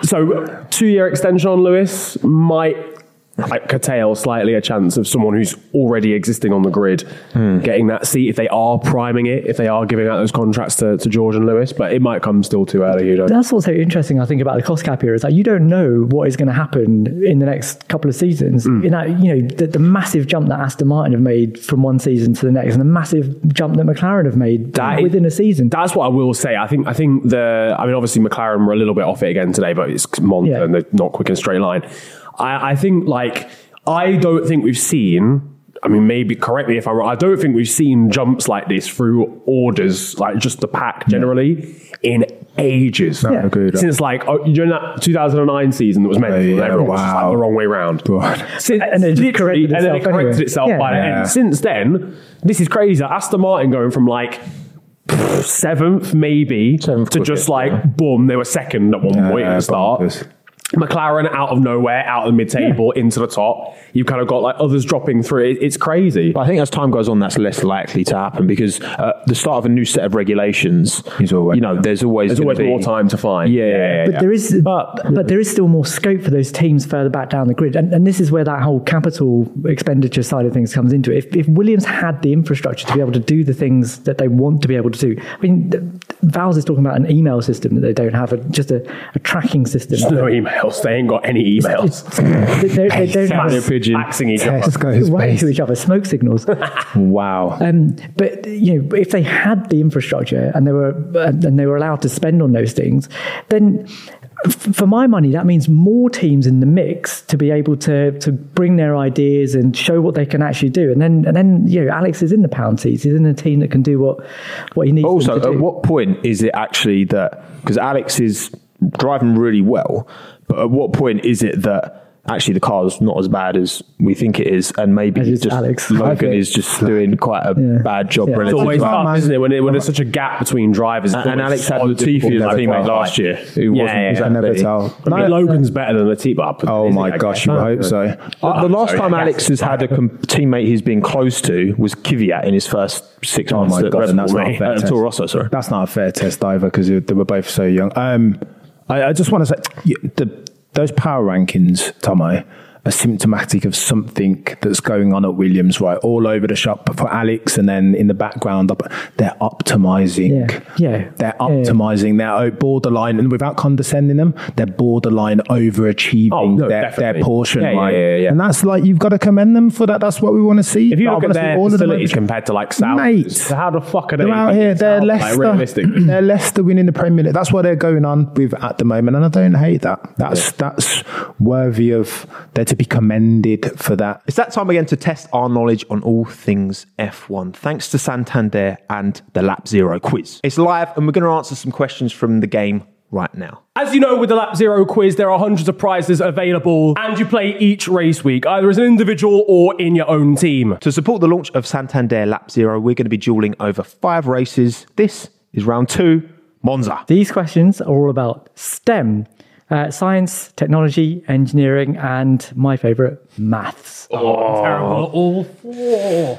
so two-year extension on Lewis might like curtail slightly a chance of someone who's already existing on the grid getting that seat if they are priming it, if they are giving out those contracts to, to George and Lewis, but it might come still too early, you know. That's what's so interesting, I think, about the cost cap here is that you don't know what is going to happen in the next couple of seasons. Mm. You know, you know the, the massive jump that Aston Martin have made from one season to the next, and the massive jump that McLaren have made That within a season. That's what I will say. I think I think the I mean obviously McLaren were a little bit off it again today, but it's Monza Yeah. and they're not quick in a straight line. I, I think like I don't think we've seen I mean maybe correct me if I'm wrong, I don't think we've seen jumps like this through orders, like just the pack generally, in ages. Yeah. agreed. Since like oh, during that two thousand nine season that was mental, Yeah, everyone was just like wow. the wrong way round. God. Since, And it just literally- corrected and then it itself corrected anyway. itself Yeah. by the Yeah. end. Since then, this is crazy. Like Aston Martin going from like pff, seventh maybe Seventh to quickest, just like yeah. boom, they were second at one Yeah, point at the start. bonkers. McLaren out of nowhere, out of the mid-table into the top. You've kind of got like others dropping through. It, it's crazy. But I think as time goes on, that's less likely to happen because uh, the start of a new set of regulations, Is always- you know, there's always There's gonna always be, more time to find. Yeah, yeah, yeah. But there is, but, but there is still more scope for those teams further back down the grid, and, and this is where that whole capital expenditure side of things comes into it. If, if Williams had the infrastructure to be able to do the things that they want to be able to do, I mean, the- Vowles is talking about an email system that they don't have, a, just a, a tracking system. There's no emails. They ain't got any emails. they, they, they don't have They're pigeon. Axing each other. Tesco's right to based. each other, smoke signals. Wow. Um, but you know, if they had the infrastructure and they were and they were allowed to spend on those things, then f- for my money, that means more teams in the mix to be able to to bring their ideas and show what they can actually do. And then and then you know, Alex is in the pound seats. He's in a team that can do what what he needs. But also, them to at do. what point is it actually that, because Alex is driving really well, but at what point is it that actually the car's not as bad as we think it is, and maybe As is just Alex. I Logan think- is just doing quite a Yeah. bad job Yeah. It's relative always to Well, tough, isn't it? When, it, when there's such a gap between drivers. And, and Alex had so Latifi as a difficult to teammate fight. last year, who Yeah, wasn't yeah, yeah. exactly. Never tell. I mean, Logan's better than Latifi. but Oh is he? my I gosh, guess. you would hope so. Uh, the last sorry. time Alex has had a com- teammate he's been close to was Kvyat in his first six Oh months my at god, Red and Bull, that's not a mate. fair Uh, test. Toro Rosso, sorry. That's not a fair test either because they were both so young. Um, I, I just want to say y- the, those power rankings, Tomo, are symptomatic of something that's going on at Williams, right? All over the shop for Alex, and then in the background, up, they're optimizing. Yeah, yeah. They're Yeah, yeah. optimizing. They're borderline, and without condescending them, they're borderline overachieving Oh, no, their, definitely. their portion, Yeah, yeah, right? yeah, yeah, yeah. And that's like, you've got to commend them for that. That's what we want to see. If you But look at honestly, their all of them facilities over- compared to like South, Mate. how the fuck are they? They're out here. They're Like, Leicester. realistically. They're Leicester winning the Premier League. That's what they're going on with at the moment, and I don't hate that. That's that's worthy of they're to be commended for that. It's that time again to test our knowledge on all things F one, thanks to Santander and the Lap Zero quiz. It's live, and we're going to answer some questions from the game right now. As you know, with the Lap Zero quiz, there are hundreds of prizes available, and you play each race week, either as an individual or in your own team. To support the launch of Santander Lap Zero, we're going to be dueling over five races. This is round two, Monza. These questions are all about STEM, uh, science, technology, engineering, and my favourite, maths. Oh, terrible. All four.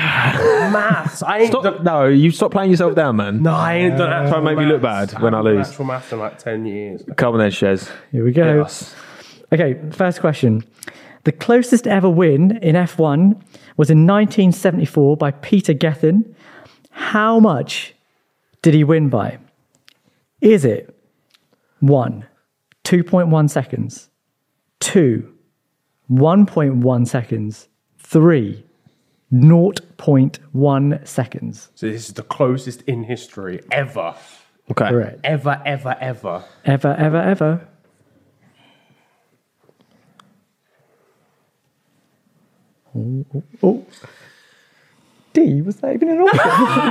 Maths. I ain't done, Stop, no, you stop playing yourself down, man. no, I ain't done actual Try and make me look maths. bad when I haven't done lose. Actual maths in like ten years. Come on then, Shez. Here we go. Yes. Okay, first question. The closest ever win in F one was in nineteen seventy-four by Peter Gethin. How much did he win by? Is it one, two point one seconds, two, one point one seconds, three, zero point one seconds? So this is the closest in history ever. Okay. Correct. Ever, ever, ever. Ever, ever, ever. Oh, oh, oh. D, was that even an option?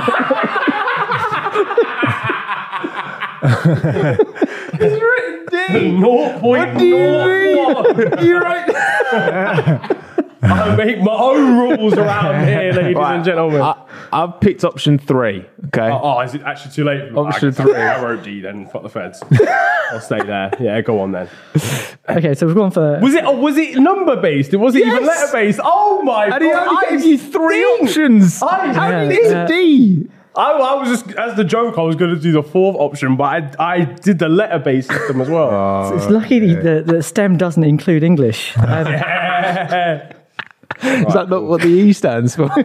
It's written D. zero point zero one. You're right. I make my own rules around here, ladies Right. and gentlemen. I, I've picked option three. Okay. oh, oh, is it actually too late? Option I, three. I wrote D then. Fuck the feds. I'll stay there. Yeah, go on then. Okay, so we've gone for... Was it? Oh, was it number based? It wasn't even Yes. letter based. Oh my god! And he only I gave you three ding. options. I, How Yeah, did it yeah. D? I, I was just as the joke. I was going to do the fourth option, but I, I did the letter based system as well. It's lucky the, the STEM doesn't include English. Um, Is that not what the E stands for?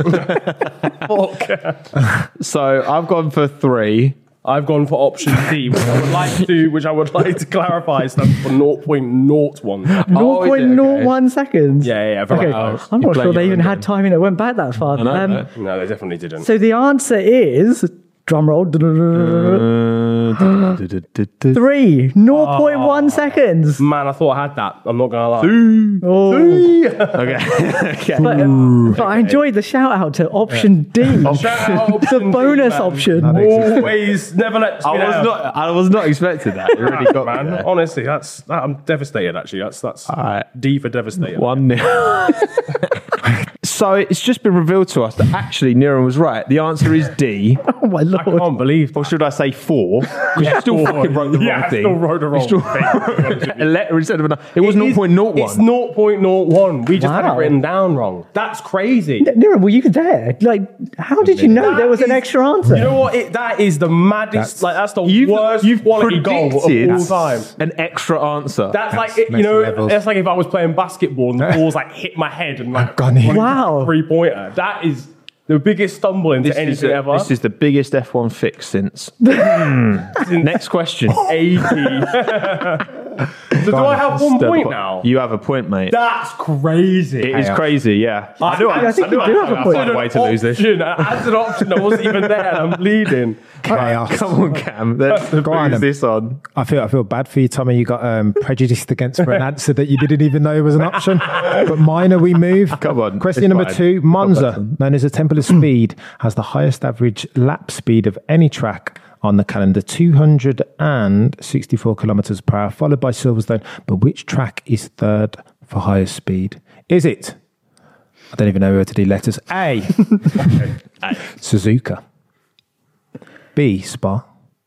Fuck. So I've gone for three. I've gone for option D, which I would like to, which I would like to clarify stands for zero point zero one. Oh, zero is it? point zero one Okay. seconds. Yeah, yeah, yeah, very Okay, close. I'm You not play sure they your even own had game. timing that went back that far. know, Um, no. No, they definitely didn't. so the answer is, drum roll, Uh, three, zero point one seconds. Man, I thought I had that. I'm not gonna lie. Oh. okay. okay. But, uh, but I enjoyed the shout out to option D, Shout out the option D, bonus man. option. Always, never let. I was not. I was not expecting that. It really got man. me there. Honestly, that's that, I'm devastated. Actually, that's that's Alright. D for devastated. One nil. So it's just been revealed to us that actually Niran was right. The answer is D. Oh my I lord. can't believe. Or should I say four? Because you still fucking wrote the yeah, wrong I thing. still wrote the wrong You still thing. a letter instead of a. It was It zero is- point zero It's one. zero point zero one. We just had Wow. it written down wrong. That's crazy. Nira, were you there? Like, how did you know That there was an is- extra answer? You know what? It, that is the maddest. That's- like that's the You've, worst you've quality goal of predicted all time. an extra answer. That's, That's like it, you next know. levels. That's like if I was playing basketball and the ball's like hit my head and like gone in. Wow. three pointer. That is the biggest stumble into this, is anything a- ever. this is the biggest F one fix since. Next question. eighty. So do I have one point now? You have a point, mate. That's crazy. It is crazy, yeah. I knew I think knew you do have a I'd point. find a way to lose this. Option. As an option, I wasn't even there and I'm bleeding. Chaos. Come on, Cam. Let's Go on, lose then. this on. I feel I feel bad for you, Tommy. You got um, prejudiced against for an answer that you didn't even know was an option. But minor, we move. Come on, Question it's number fine. two: Come Monza, on. known as the Temple of Speed, has the highest average lap speed of any track on the calendar, two hundred sixty-four kilometers per hour, followed by Silverstone. But which track is third for highest speed? Is it? I don't even know where to do letters. A. Suzuka. B. Spa.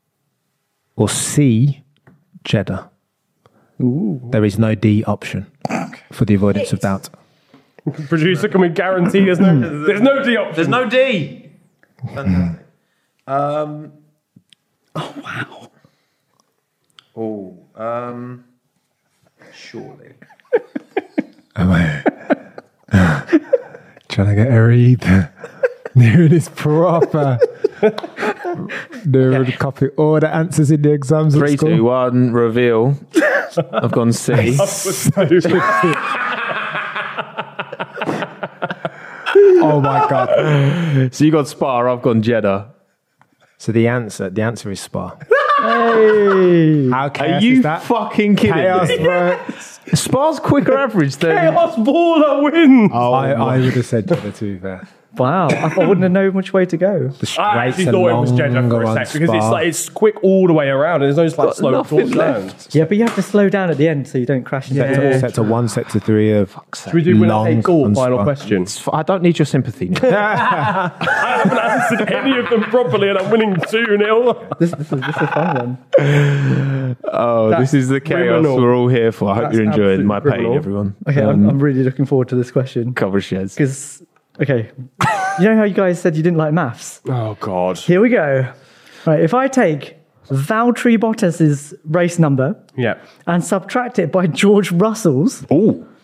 Or C. Jeddah. There is no D option for the avoidance of doubt. Producer, can we guarantee there's no there's no D option? There's no D. Fantastic. Um, oh, wow. Oh, um, surely. Am I trying to get a read? Near it is proper. Near the copy all the answers in the exams at Three, school. two, one, reveal. I've gone C. Oh my god! So you got Spa, I've gone Jeddah. So the answer, the answer is Spa. Hey. How Are chaos you is that? fucking kidding Chaos, me? bro. Spa's quicker average than... Chaos baller wins. Oh, I, I would have said Jeddah to be fair. Wow, I I wouldn't have known which way to go. The I straights actually are thought it was Jeddah for longer a on sec because it's Spa. like it's quick all the way around and there's no just, like Got slow nothing torch left. turns. Yeah, but you have to slow down at the end so you don't crash into Sector, the wall. sector one, sector three of Should we do winner long take all? on Final Spa. question. I don't need your sympathy. Nick. I haven't answered any of them properly and I'm winning two nil. This, this, is, this is a fun one. Oh, That's this is the chaos criminal. we're all here for. I hope That's you're enjoying my absolute pain, criminal. everyone. Okay, Um, I'm, I'm really looking forward to this question. cover sheds. Because, okay, you know how you guys said you didn't like maths? Oh God. Here we go. Right, if I take Valtteri Bottas's race number Yeah. and subtract it by George Russell's, Oh,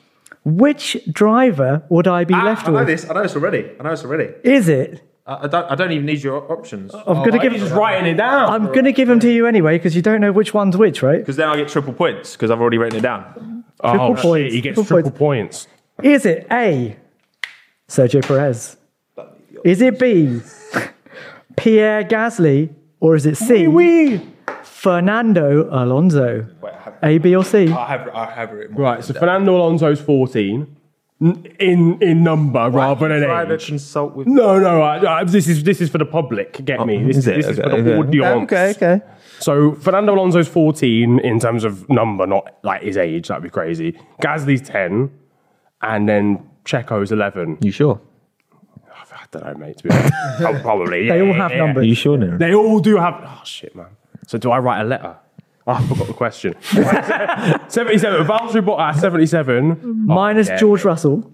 Which driver would I be Ah, left I know with? this. I know this already. I know this already. Is it? I, I don't. I don't even need your options. I'm going to give. He's just writing it down. I'm going to give them to you anyway because you don't know which one's which, right? Because then I get triple points because I've already written it down. oh, triple shit, points, he gets triple triple points. Is it A, Sergio Perez? Is it B, Pierre Gasly? Or is it C, Oui, oui. Fernando Alonso? A, B, or C? I have. I have written. Right, so Fernando Alonso's fourteen n- in in number rather than Try to age. consult with. No, no, I, I, this is this is for the public. Get me? This is it? This is Okay, for the okay. audience. Okay, okay. So Fernando Alonso's fourteen in terms of number, not like his age. That'd be crazy. Gasly's ten, and then Checo's eleven. You sure? I don't know, mate. To be honest, oh, probably. They yeah, all have yeah. numbers. Are you sure now? They all do have. Oh shit, man. So do I write a letter? Oh, I forgot the question. seventy-seven. Valtteri Bottas, seventy-seven. Minus Oh, yeah. George Russell.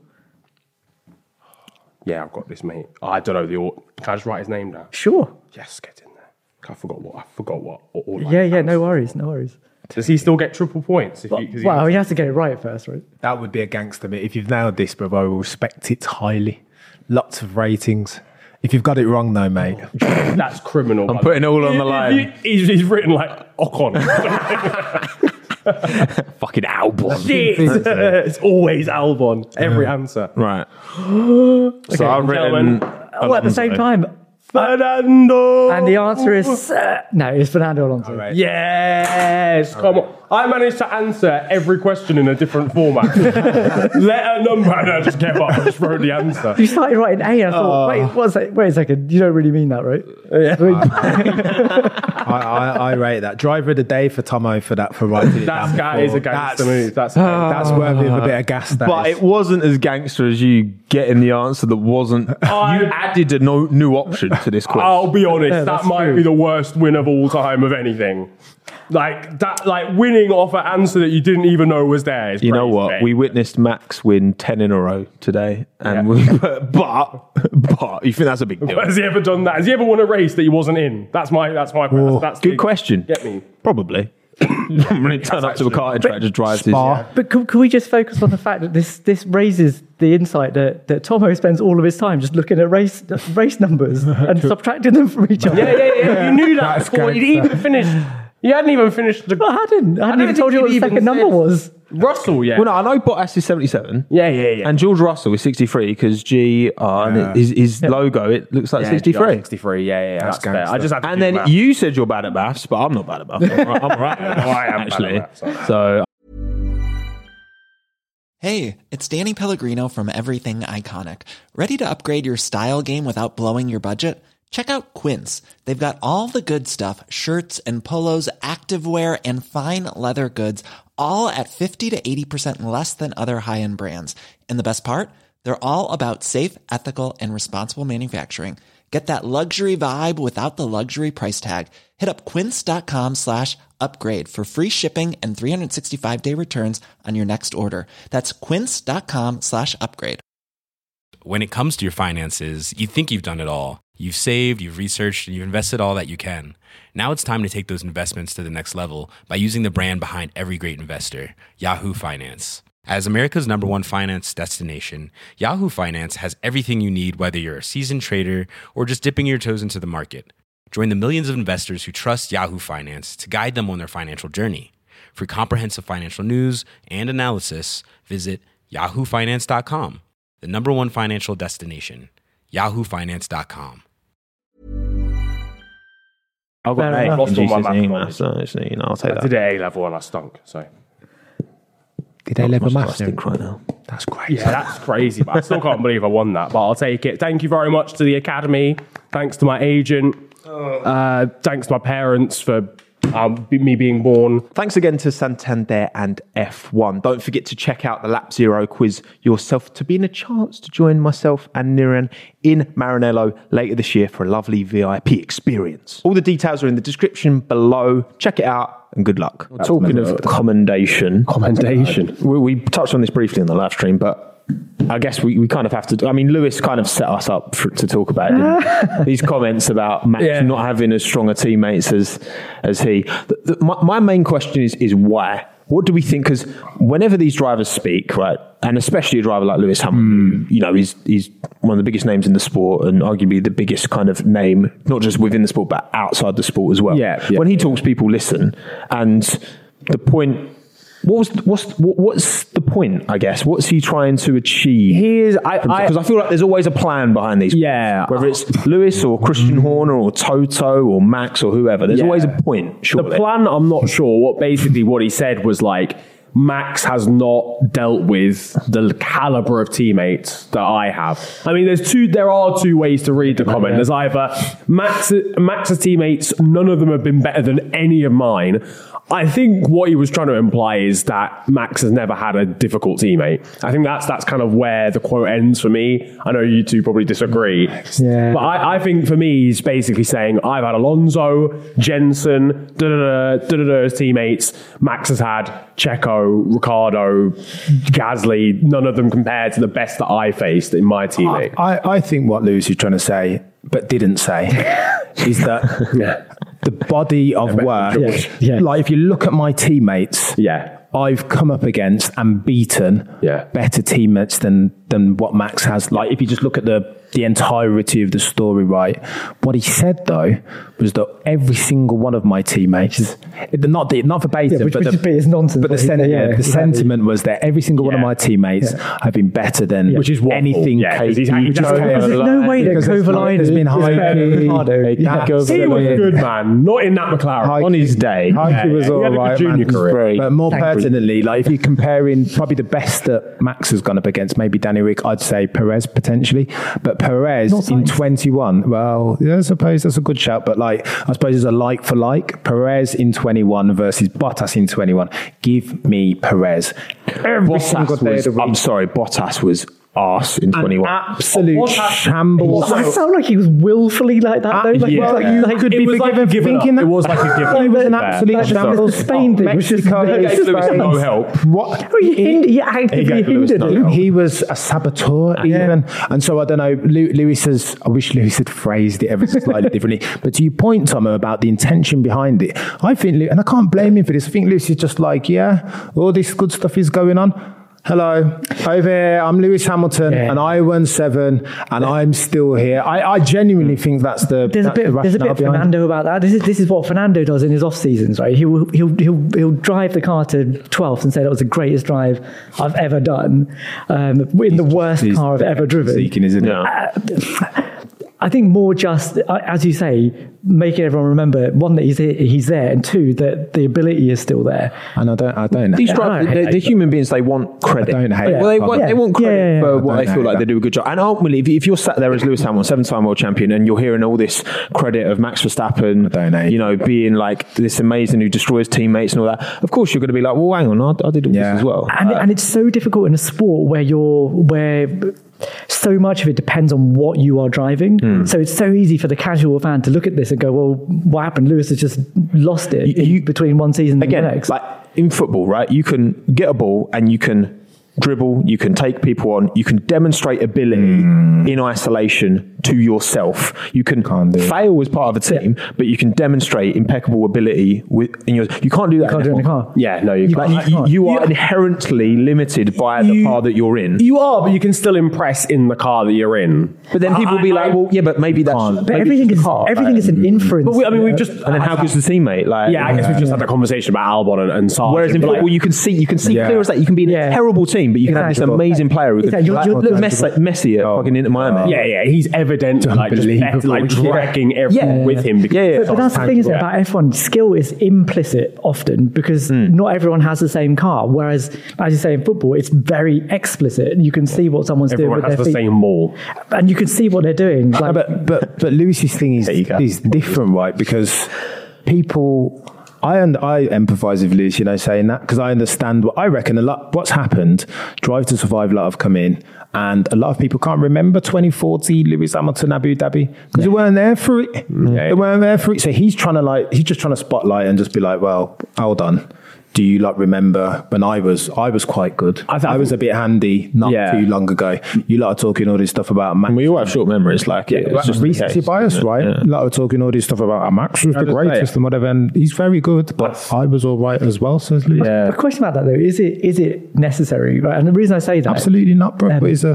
Yeah, I've got this, mate. I don't know the order. Can I just write his name down? Sure. Yes, get in there. I forgot what. I forgot what. All Yeah, yeah, no worries, no worries. Does he still get triple points? If you, 'cause he- Well, he has to get it right first, right? That would be a gangster bit. If you've nailed this, brother, I will respect it highly. Lots of ratings. If you've got it wrong, though, mate. that's criminal. I'm putting it all on the line. He's, he's written like Ocon. Fucking Albon. Shit. It's always Albon. Every answer. Right. So I've written. gentlemen. Oh, at the same time. Fernando. And the answer is uh, no, it's Fernando Alonso. Right. Yes, come on. I managed to answer every question in a different format. Letter, number, and I just gave up. I just wrote the answer. You started writing A, and I thought, wait, what's that? Wait a second, you don't really mean that, right? I, I, I rate that. Driver of the day for Tomo for that, for writing it That's down that before. is a gangster That's- move. That's That's worthy of a bit of gas. That But is. it wasn't as gangster as you getting the answer that wasn't. I- you added a no, new option to this quiz. I'll be honest, that that's might true. be the worst win of all time of anything. Like that, like winning off an answer that you didn't even know was there. Is You know praise, what? mate. We witnessed Max win ten in a row today, and Yeah. we, but, but but you think that's a big deal? Has he ever done that? Has he ever won a race that he wasn't in? That's my. That's my. That's, that's Good the- question. Get me. Probably. When it turn up to a karting track, just drives his. Spa. But can, can we just focus on the fact that this this raises the insight that, that Tomo spends all of his time just looking at race race numbers and subtracting them from each other? Yeah, yeah, yeah. You knew that That's before. He'd gangster. even finished. He hadn't even finished the. I hadn't. I hadn't don't even told think you what the he'd second even number said- was. Russell, yeah. Well, no, I know Bottas is seventy-seven. Yeah, yeah, yeah. And George Russell is sixty-three because G R and it- his, his logo, it looks like Yeah, sixty-three. sixty-three, yeah, yeah, yeah. That's, fair. gangster. I just had to And do then math. you said you're bad at maths, but I'm not bad at maths. I'm all right, I'm all right at No, I am bad at actually. maths, sorry. So Hey, it's Danny Pellegrino from Everything Iconic. Ready to upgrade your style game without blowing your budget? Check out Quince. They've got all the good stuff, shirts and polos, activewear, and fine leather goods, all at fifty to eighty percent less than other high-end brands. And the best part? They're all about safe, ethical, and responsible manufacturing. Get that luxury vibe without the luxury price tag. Hit up quince.com slash upgrade for free shipping and three sixty-five day returns on your next order. That's quince.com slash upgrade. When it comes to your finances, you think you've done it all. You've saved, you've researched, and you've invested all that you can. Now it's time to take those investments to the next level by using the brand behind every great investor, Yahoo Finance. As America's number one finance destination, Yahoo Finance has everything you need, whether you're a seasoned trader or just dipping your toes into the market. Join the millions of investors who trust Yahoo Finance to guide them on their financial journey. For comprehensive financial news and analysis, visit yahoo finance dot com, the number one financial destination, yahoo finance dot com. I've Fair got an enough. A Lost in all my G C S E math maths, so it's, you know, I'll take I that. did it A level and I stunk. So Did they level I maths? stink right now. That's great. yeah, that's crazy. But I still can't believe I won that. But I'll take it. Thank you very much to the academy. Thanks to my agent. Uh, thanks to my parents for um, be- me being born. Thanks again to Santander and F one. Don't forget to check out the Lap Zero quiz yourself to be in a chance to join myself and Niran in Maranello later this year for a lovely V I P experience. All the details are in the description below. Check it out and good luck. Talking of commendation, Commendation. we, we touched on this briefly in the live stream, but I guess we, we kind of have to. I mean, Lewis kind of set us up for, to talk about it. These comments about Max Yeah. not having as strong a teammates as as he. The, the, my, my main question is is why? What do we think? Because whenever these drivers speak, right, and especially a driver like Lewis Hamilton, mm. you know, he's he's one of the biggest names in the sport and arguably the biggest kind of name, not just within the sport, but outside the sport as well. Yeah, yeah. When he talks, people listen. And the point, what was what's what, what's the point? I guess what's he trying to achieve? He is I because I, I feel like there's always a plan behind these. Yeah, whether it's Lewis or Christian Horner or Toto or Max or whoever, there's yeah. always a point. Surely. The plan, I'm not sure. What basically what he said was like, Max has not dealt with the caliber of teammates that I have. I mean, there's two. There are two ways to read the comment. There's either Max, Max's teammates, none of them have been better than any of mine. I think what he was trying to imply is that Max has never had a difficult teammate. I think that's that's kind of where the quote ends for me. I know you two probably disagree. Yeah. But I, I think for me, he's basically saying, I've had Alonso, Jensen, da-da-da, da-da-da as teammates. Max has had Checo, Ricciardo, Gasly, none of them compared to the best that I faced in my teammate. I, I, I think what Lewis is trying to say, but didn't say, is that yeah. the body of work, Yeah, yeah. like if you look at my teammates, Yeah. I've come up against and beaten Yeah. better teammates than than what Max has. Like if you just look at the the entirety of the story, right? What he said though was that every single one of my teammates, not the, not verbatim, Yeah, which- but, which the, is nonsense, but the, what he sen- said, yeah, yeah, the exactly. sentiment was that every single one of Yeah. my teammates have been better than Which is waffle. anything. Yeah, 'cause he's K T, actually just- Joe, because there's no way that because there's- Kovalainen there's been is better than Heike, Ricciardo. Heike Yeah. goes He was there. good, man. Not in that McLaren. Heike- on his day. Heike Yeah, was yeah. He all had a good right, junior man. career. Very- But more Thankfully. pertinently, like if you're comparing probably the best that Max has gone up against, maybe Danny Rick, I'd say Perez potentially. But Perez Not in Sainz. twenty-one, well, yeah, I suppose that's a good shout. But like, I suppose it's a like for like. Perez in twenty-one versus Bottas in twenty-one. Give me Perez every single Bottas day was, of the I'm week. sorry, Bottas was arse in twenty-one. Absolute Bottas- shambles. I felt like he was willfully like that though. Like, yeah. like, you like, could It be was like forgiven a give for it up. thinking that. It was like a give it up. He was an Fair. absolute Like, shambles. the Spain thing was just- Mexico, He gave Lewis no help. What? he, hind- he actively gave Lewis hindered no him. help. He was a saboteur, even. And so I don't know. Lew- Lewis has. I wish Lewis had phrased it ever so slightly differently. But to your point, Tom, about the intention behind it, I think, Lew- and I can't blame him for this. I think Lewis is just like, yeah, all this good stuff is going on. Hello, over here. I'm Lewis Hamilton, Yeah. and I won seven, and I'm still here. I, I genuinely think that's the. There's a that's bit. the There's a bit rationale of behind it. Fernando about that. This is this is what Fernando does in his off seasons, right? He'll he'll he'll he'll drive the car to twelfth and say that was the greatest drive I've ever done, um, in the worst He's car I've ever driven. Seeking, isn't it? I think more just, uh, as you say, making everyone remember one that he's he's there, and two that the ability is still there. And I don't. I don't. These Yeah, drivers, I don't the, hate the that. human beings, they want credit. I don't hate Well, they that. want, Yeah. they want credit Yeah, yeah, yeah. for I what they don't feel hate like they that. do a good job. And ultimately, if, if you're sat there as Lewis Hamilton, seven-time world champion, and you're hearing all this credit of Max Verstappen, I don't hate you know, being like this amazing who destroys teammates and all that, of course you're going to be like, well, hang on, I, I did all Yeah. this as well. And, and it's so difficult in a sport where you're where so much of it depends on what you are driving. Hmm. So it's so easy for the casual fan to look at this and go, "Well, what happened? Lewis has just lost it You- in you- between one season Again, and the next." like in football, right? You can get a ball and you can dribble, you can take people on, you can demonstrate ability in isolation to yourself. You can Can't do it. fail as part of a team, but you can demonstrate impeccable ability with in your. You can't do that. Can't do it in a F one. car. Yeah, no, you You can't. Like, you, can't. you are inherently limited by the You- car that you're in. You are, but you can still impress in the car that you're in. But then people will be I- like, well, yeah, but maybe that's. Can't. But maybe everything it's is the car, everything like- is an inference. But we, I mean, we've just And then how good's the teammate? Like, yeah, I guess we've just had that conversation about Albon and, and Sargent. Whereas in but, like, football, you can see, you can see Yeah. clear as that. You can be in Yeah. a terrible team, but you can have this Exactly. amazing player who can. Exactly. You're- Like, you're- look, look- Messi, Messi at Oh. fucking Inter Miami. yeah, yeah, he's evidently like just Unbelievable. like dragging everyone Yeah. with him. Because Yeah, yeah. But, but that's the thing, isn't it, Yeah. about F one? Skill is implicit often because not everyone has the same car. Whereas, as you say in football, it's very explicit. You can see what someone's everyone doing has with the their feet, same ball. and you can see what they're doing. Like, No, but but but Lewis's thing is you go. is different, right? Because people, I und- I empathise with Lewis, you know, saying that because I understand what I reckon. A lot what's happened. Drive to Survive, a lot have come in, and a lot of people can't remember twenty forty Lewis Hamilton Abu Dhabi because they weren't there for it. They weren't there for it. So he's trying to like he's just trying to spotlight and just be like, well, hold on. do you like remember when I was I was quite good? I, I was a bit handy not Yeah. too long ago. You lot are talking all this stuff about Max. We all have short memories, like it, it's just the recency case. bias, right? Yeah. A lot of talking all this stuff about uh, Max was I the just say greatest it. and whatever, and he's very good, but I was all right as well. Says Lewis. The question about that though is it is it necessary? Right? And the reason I say that, Absolutely not, bro. Um, but he's a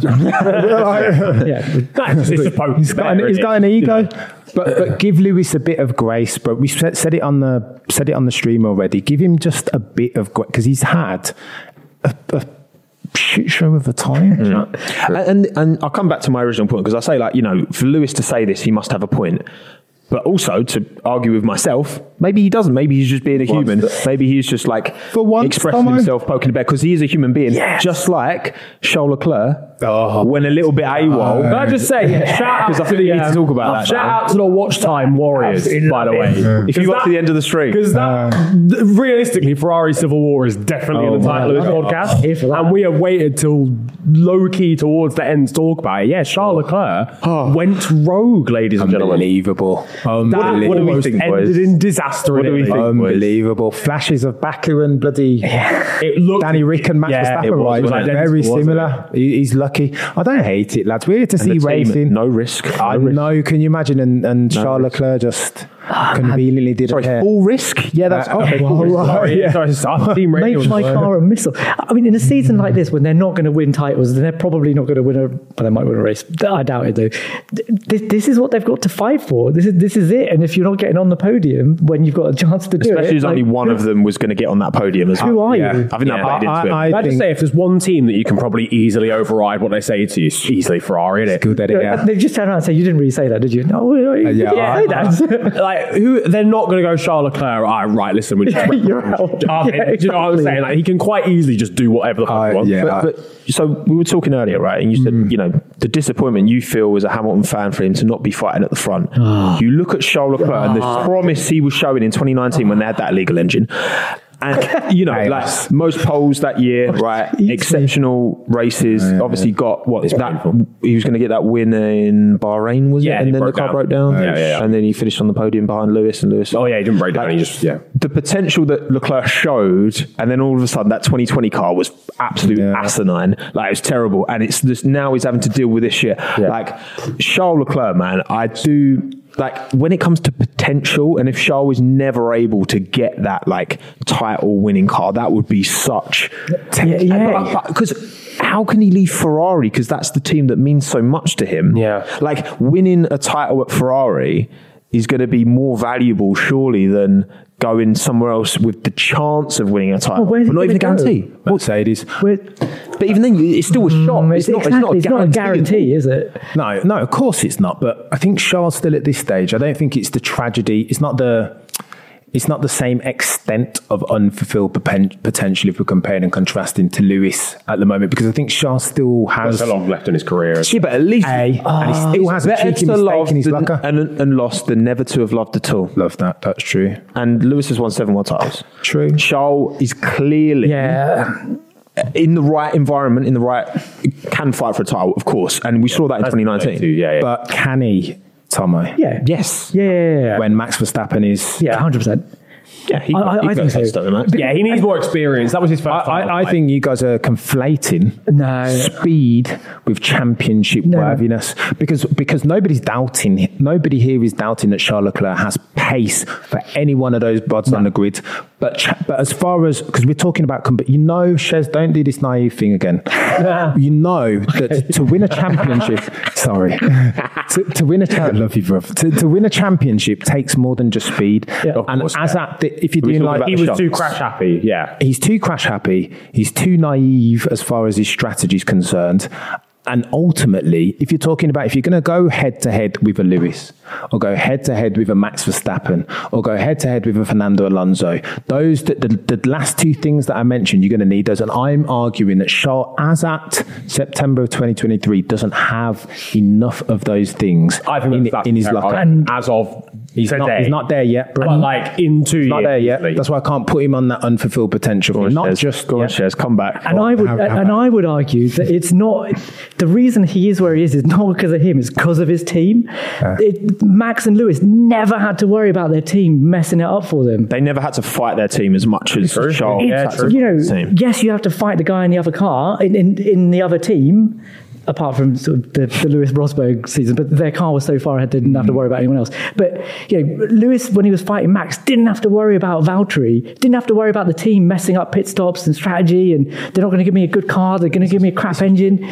yeah, It's just poking he's got an, bear, he's isn't got it? an ego. But, but give Lewis a bit of grace, bro. We said, said it on the said it on the stream already. Give him just a bit of grace because he's had a, a shit show of a time. Mm. And and I'll come back to my original point because I say, like, you know, for Lewis to say this, he must have a point. But also to argue with myself, maybe he doesn't. Maybe he's just being a human. Maybe he's just like For once, expressing Tomo. himself, poking the bear, because he is a human being. Yes. Just like Charles Leclerc Oh. went a little bit AWOL. Can I just say, yeah, shout out Because I to think the we need to um, talk about that Shout now. out to the watch time warriors, by the way. If you got to the end of the stream. Because that, th- realistically, Ferrari Civil War is definitely Oh in the my title of this God. podcast. Here for that. And we have waited till low key towards the end to talk about it. Yeah, Charles Leclerc went rogue, ladies and gentlemen. Unbelievable. That Unbelievable. what do we almost think, ended boys? in disaster. What do we in Italy. think? Unbelievable. Flashes of Baku and bloody It looked, Danny Rick and Max yeah, it Verstappen, was, right? it was identical, Very wasn't similar. He, he's lucky. I don't hate it, lads. We're here to And see the team, racing. no risk. No I risk. know. Can you imagine? And, and Charles Leclerc just conveniently did Sorry, a pair. full risk? Yeah, that's Uh, okay. well, Full risk. right. Sorry, Yeah. sorry, sorry, team radio make my was- car a missile. I mean, in a season like this, when they're not going to win titles, then they're probably not going to win a. Well, they might win a race. I doubt it, though. This, this is what they've got to fight for. This is this is it. And if you're not getting on the podium when you've got a chance to do Especially it, as only like, one of them was going to get on that podium as well. Who are Yeah. you? I think that Yeah. played into it. I, Can I I just think say, if there's one team that you can probably easily override what they say to you, it's easily Ferrari, isn't it? good at it. Yeah. They just turn around and say, "You didn't really say that, did you?" No, you yeah, didn't I- say that. like who they're not going to go Charles Leclerc. Ah, right. Listen, we just You're out. Ah, Yeah, do you know what I'm exactly. saying? Like he can quite easily just do whatever the fuck I- he wants. yeah. But, but so we were talking earlier, right? And you said, you know, the disappointment you feel as a Hamilton fan for him to not be fighting at the front. You look at Charles Leclerc and the promise he was showing in twenty nineteen when they had that illegal engine. And, you know, Hey, like that's- most poles that year, right? Exceptional races. Obviously got what that he was going to get that win in Bahrain, was Yeah, it? he And then the broke car down. broke down. Yeah, yeah, yeah. And then he finished on the podium behind Lewis and Lewis. Oh yeah, he didn't break down. He just yeah. The potential that Leclerc showed, and then all of a sudden that twenty twenty car was absolute Yeah. asinine. Like, it was terrible. And it's just now he's having to deal with this shit. Like, Charles Leclerc, man, I do, like, when it comes to potential, and if Charles was never able to get that, like, title winning car, that would be such. Yeah, yeah. Because how can he leave Ferrari? Because that's the team that means so much to him. Yeah. Like, winning a title at Ferrari is going to be more valuable, surely, than going somewhere else with the chance of winning a title. Well, where's but he not even a gonna go? guarantee. Mercedes. We're- But even then, it's still a shot. Mm, It's, not, exactly. it's not a guarantee. guarantee, is it? No, no, of course it's not. But I think Charles still at this stage. I don't think it's the tragedy. It's not the. It's not the same extent of unfulfilled poten- potential if we're comparing and contrasting to Lewis at the moment, because I think Charles still has There's a long left in his career. Yeah, but at least a, and he still has a better cheeky to mistake love in his than- locker. and, and lost than never to have loved at all. Love that. That's true. And Lewis has won seven more titles. True. Charles is clearly Yeah. in the right environment, in the right, can fight for a title, of course. And we saw that in twenty nineteen. Yeah, yeah. But can he, Tomo? Yeah. Yes. Yeah. Yeah. Yeah. When Max Verstappen is Yeah. one hundred percent. Yeah, he, I- I- he I got think so. touched over, Max. yeah, he needs more experience. That was his first. I, title I, I fight. think you guys are conflating No. speed with championship No. worthiness, because because nobody's doubting, nobody here is doubting that Charles Leclerc has pace for any one of those bods on the grid. But cha- but as far as, because we're talking about, com- you know, Shez, don't do this naive thing again. You know that to win a championship, sorry, to, to win a cha- love you, bruv. To, to win a championship takes more than just speed. Yeah. Of and course, as yeah. at the, if you're we doing talking like about he the was shots? too crash happy. Yeah. he's too crash happy. He's too naive as far as his strategy is concerned. And ultimately, if you're talking about, if you're going to go head to head with a Lewis, or go head to head with a Max Verstappen, or go head to head with a Fernando Alonso, those the, the, the last two things that I mentioned, you're going to need those. And I'm arguing that Charles, as at September of twenty twenty-three, doesn't have enough of those things I think in, that's in his fair. locker. And- as of He's today. not, he's not there yet, bro. But like in two He's years, not there yet. easily. That's why I can't put him on that unfulfilled potential. Go on, Not Shez. just Go on, yet. Shez, come back. And I would, How- how and I would argue that it's not the reason he is where he is is not because of him, it's because of his team. Uh, it, Max and Lewis never had to worry about their team messing it up for them. They never had to fight their team as much as Charles. Yeah, you know, yes, you have to fight the guy in the other car, in, in, in the other team, apart from sort of the, the Lewis Rosberg season, but their car was so far ahead they didn't have to worry about anyone else. But you know, Lewis, when he was fighting Max, didn't have to worry about Valtteri, didn't have to worry about the team messing up pit stops and strategy, and they're not going to give me a good car, they're going to give me a crap engine.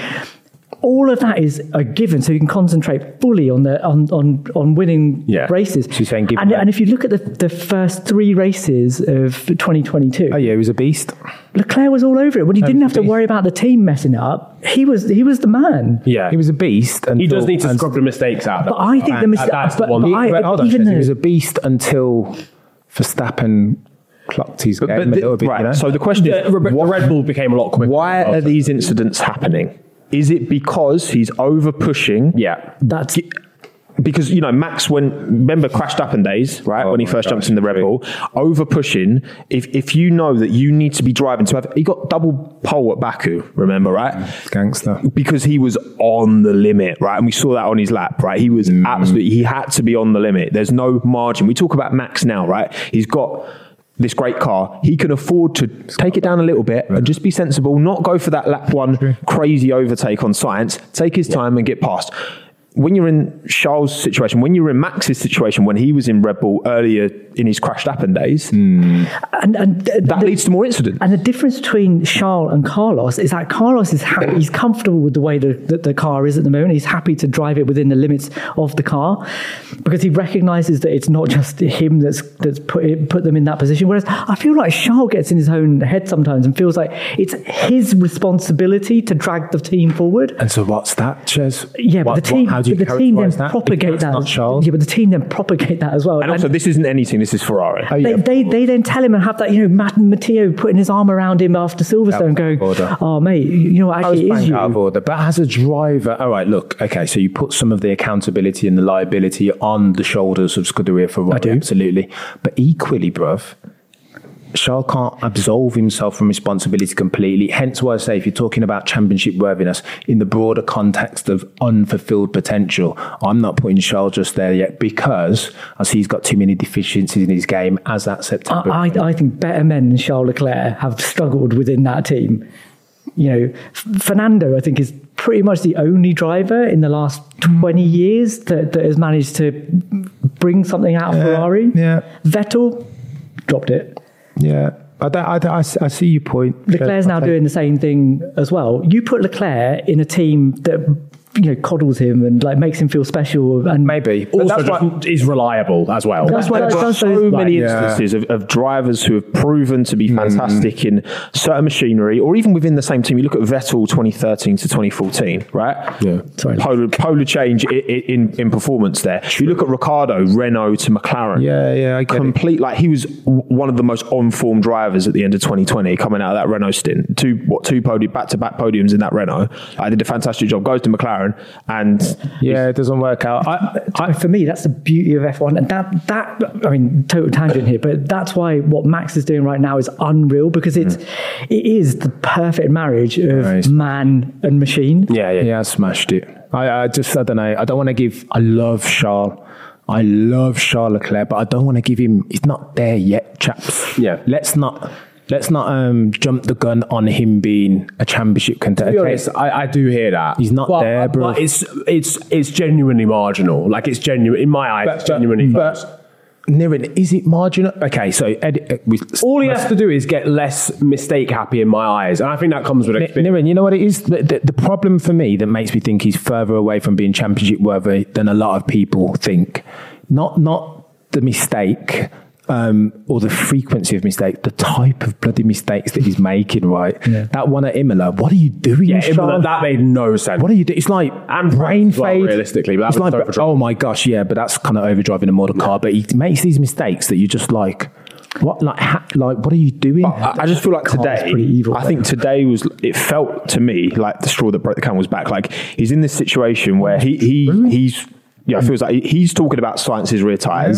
All of that is a given, so you can concentrate fully on the on on, on winning yeah. races. She's saying, give and, and if you look at the, the first three races of twenty twenty-two, oh yeah, he was a beast. Leclerc was all over it. When he no, didn't have to worry about the team messing it up, he was he was the man. Yeah, he was a beast. He does need to scrub the mistakes out. But I think the mistakes. But, but I, hold on, even he was a beast until Verstappen clocked his but, game but a the, little bit. Right. You know? So the question the, is, the, the Red Bull became a lot quicker. Why are these incidents happening? Is it because he's over pushing? Yeah, that's because you know Max, when remember crashed up in days, right? Oh when he first gosh, jumped in the Red Bull, over pushing. If if you know that you need to be driving to have, he got double pole at Baku. Remember, right? Mm, gangster. Because he was on the limit, right? And we saw that on his lap, right? He was mm. absolutely. He had to be on the limit. There's no margin. We talk about Max now, right? He's got this great car, he can afford to take it down a little bit and just be sensible, not go for that lap one True. crazy overtake on science, take his yeah. time and get past. When you're in Charles' situation, when you're in Max's situation, when he was in Red Bull earlier in his crashed up in days, mm. and, and th- that the, leads to more incidents. And the difference between Charles and Carlos is that Carlos is happy, he's comfortable with the way the, the, the car is at the moment. He's happy to drive it within the limits of the car because he recognises that it's not just him that's that's put it, put them in that position. Whereas I feel like Charles gets in his own head sometimes and feels like it's his responsibility to drag the team forward. And so what's that, Ches? Yeah, what, but the team, what, but the team then that? propagate that. Not Charles. Yeah, but the team then propagate that as well. And, and also, this isn't anything. This is Ferrari. Oh, yeah, they, they they then tell him and have that, you know, Matt Matteo putting his arm around him after Silverstone, going, "Oh, mate, you know, actually, it is you." Out of order. But as a driver, all right, look, okay, so you put some of the accountability and the liability on the shoulders of Scuderia Ferrari, I do. Absolutely. But equally, bruv, Charles can't absolve himself from responsibility completely. Hence why I say, if you're talking about championship worthiness in the broader context of unfulfilled potential, I'm not putting Charles just there yet because I see he's got too many deficiencies in his game as that September. I, I, I think better men than Charles Leclerc have struggled within that team. You know, F- Fernando, I think, is pretty much the only driver in the last twenty years that, that has managed to bring something out of yeah, Ferrari. Yeah. Vettel dropped it. Yeah, I, I, I, I see your point. Leclerc's now doing the same thing as well. You put Leclerc in a team that, you know, coddles him and like makes him feel special, and maybe also that's just is reliable as well. That's why there's does so those, many like, instances yeah. of, of drivers who have proven to be fantastic mm. in certain machinery, or even within the same team. You look at Vettel twenty thirteen to twenty fourteen, right? Yeah, Sorry. Polar, polar change in, in in performance there. True. You look at Ricardo, Renault to McLaren. Yeah, yeah, I get complete. it. Like he was one of the most on-form drivers at the end of twenty twenty, coming out of that Renault stint. Two what two podium back-to-back podiums in that Renault. I did a fantastic job. Goes to McLaren and. Yeah, it doesn't work out. I, I, for me, that's the beauty of F one, and that that I mean, total tangent here, but that's why what Max is doing right now is unreal because it's mm. it is the perfect marriage of nice. man and machine. Yeah, yeah, yeah. I smashed it. I, I just I don't know. I don't want to give. I love Charles. I love Charles Leclerc, but I don't want to give him. He's not there yet, chaps. Yeah, let's not. Let's not um, jump the gun on him being a championship contender. To be honest, I, I do hear that. He's not but, there, bro. But it's it's it's genuinely marginal. Like it's genuine in my eyes. But, it's genuinely. But, but Niren, is it marginal? Okay, so Ed, we, all he has to do is get less mistake happy in my eyes, and I think that comes with experience. Niren, you know what it is? The, the, the problem for me that makes me think he's further away from being championship worthy than a lot of people think. Not not the mistake. Um, or the frequency of mistakes, the type of bloody mistakes that he's making, right? Yeah. That one at Imola, what are you doing? Yeah, Imola, that made no sense. What are you doing? It's like and brain well, fade. Realistically, but that it's was like, so oh my gosh, yeah, but that's kind of overdriving a model yeah. car. But he makes these mistakes that you're just like, what, like, ha, like, what are you doing? I, I just feel like today, evil, I think today was, it felt to me like the straw that broke the camel's back. Like he's in this situation where he he really? he's. Yeah, it feels like he's talking about Science's rear tyres. Yeah.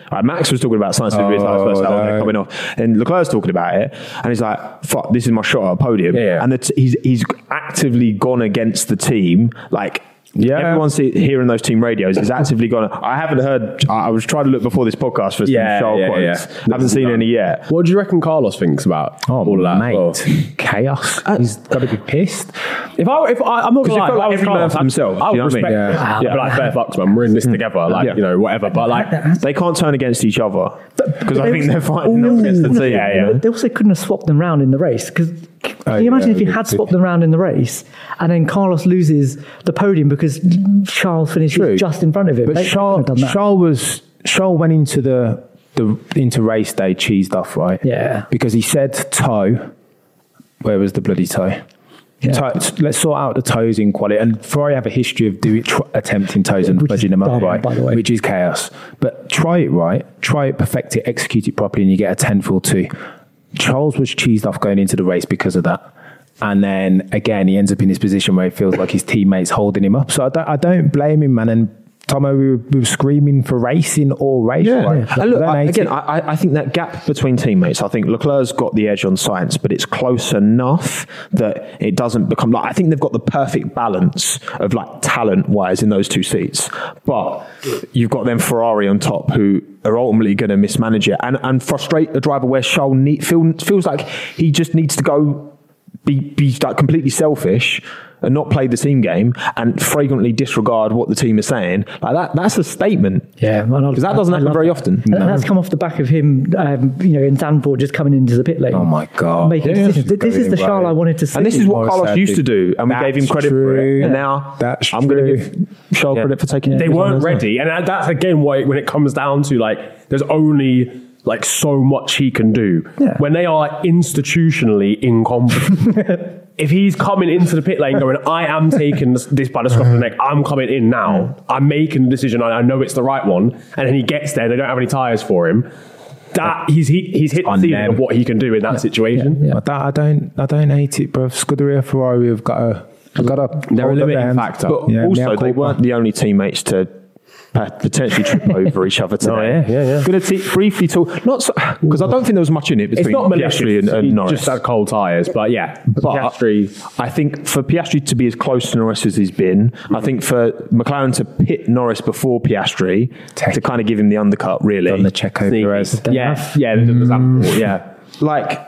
Right, Max was talking about science oh, first oh, no. they're coming off, and Leclerc's talking about it, and he's like, "Fuck, this is my shot at a podium." Yeah, yeah. And the t- he's he's actively gone against the team, like. Yeah, everyone's hearing those team radios. Is actively gone. I haven't heard. I was trying to look before this podcast for some yeah, Charles yeah, quotes. Yeah. Haven't seen any yet. What do you reckon Carlos thinks about oh, all of that? Mate, well? chaos. Uh, He's got to be pissed. If I, if I, I'm not gonna lie, like every man for themselves. I would you know respect. what I mean? Yeah, yeah. But like fair fucks, man. We're in this together. Like yeah. you know, whatever. But like they can't turn against each other because I think they're fighting Ooh, against the team. Yeah, yeah. They also couldn't have swapped them round in the race because. Can oh, you imagine yeah, if you had swapped them around in the race and then Carlos loses the podium because Charles finishes True. just in front of him? But they, Charles, done that. Charles was Charles went into the the into race day cheesed off, right? Yeah, because he said toe. Where was the bloody toe? Yeah. Toe, let's sort out the toes in quality. And Ferrari have a history of doing tr- attempting toes and budging them up right, by the way. which is chaos. But try it right, try it, perfect it, execute it properly, and you get a ten full two. Charles was cheesed off going into the race because of that. And then again, he ends up in this position where he feels like his teammates holding him up. So I don't, I don't blame him, man. And Tomo, we were, we were screaming for racing all race. Yeah. Right? yeah. And look, I, again, I, I think that gap between teammates, I think Leclerc's got the edge on science, but it's close enough that it doesn't become like, I think they've got the perfect balance of like talent wise in those two seats. But you've got them Ferrari on top who are ultimately going to mismanage it and, and frustrate a driver where Charles need, feel, feels like he just needs to go be, be like completely selfish and not play the team game and flagrantly disregard what the team is saying. Like that, that's a statement. Yeah, because that doesn't I, happen I very that. often. And no. That's come off the back of him, um, you know, in Zandvoort just coming into the pit lane. Oh my god! Making yeah, decisions. This is the Charles I wanted to see, and this is what Carlos used to do, and we that's gave him credit true. for it. And yeah. now that's I'm going to give Charles yeah. credit for taking. They it. weren't ready, and that's again why when it comes down to like, there's only. Like so much he can do yeah. when they are institutionally incompetent. If he's coming into the pit lane going, I am taking this, this by the scruff of the neck, I'm coming in now, I'm making the decision, I know it's the right one, and then he gets there, they don't have any tyres for him. That he's he, he's hit the ceiling of what he can do in that yeah. situation. Yeah, yeah. That, I don't I don't hate it, bro. Scuderia Ferrari have got a got a they're a limiting factor. But yeah, also they weren't the only teammates to potentially trip over each other today. Oh, yeah, yeah, yeah. Going to t- briefly talk, not because so, I don't think there was much in it between it's not Piastri and, and Norris. Just had cold tyres, but yeah. But Piastri, I think for Piastri to be as close to Norris as he's been, I think for McLaren to pit Norris before Piastri Tech. to kind of give him the undercut, really. On the Checo Perez. Yeah, yeah, mm. yeah. Like,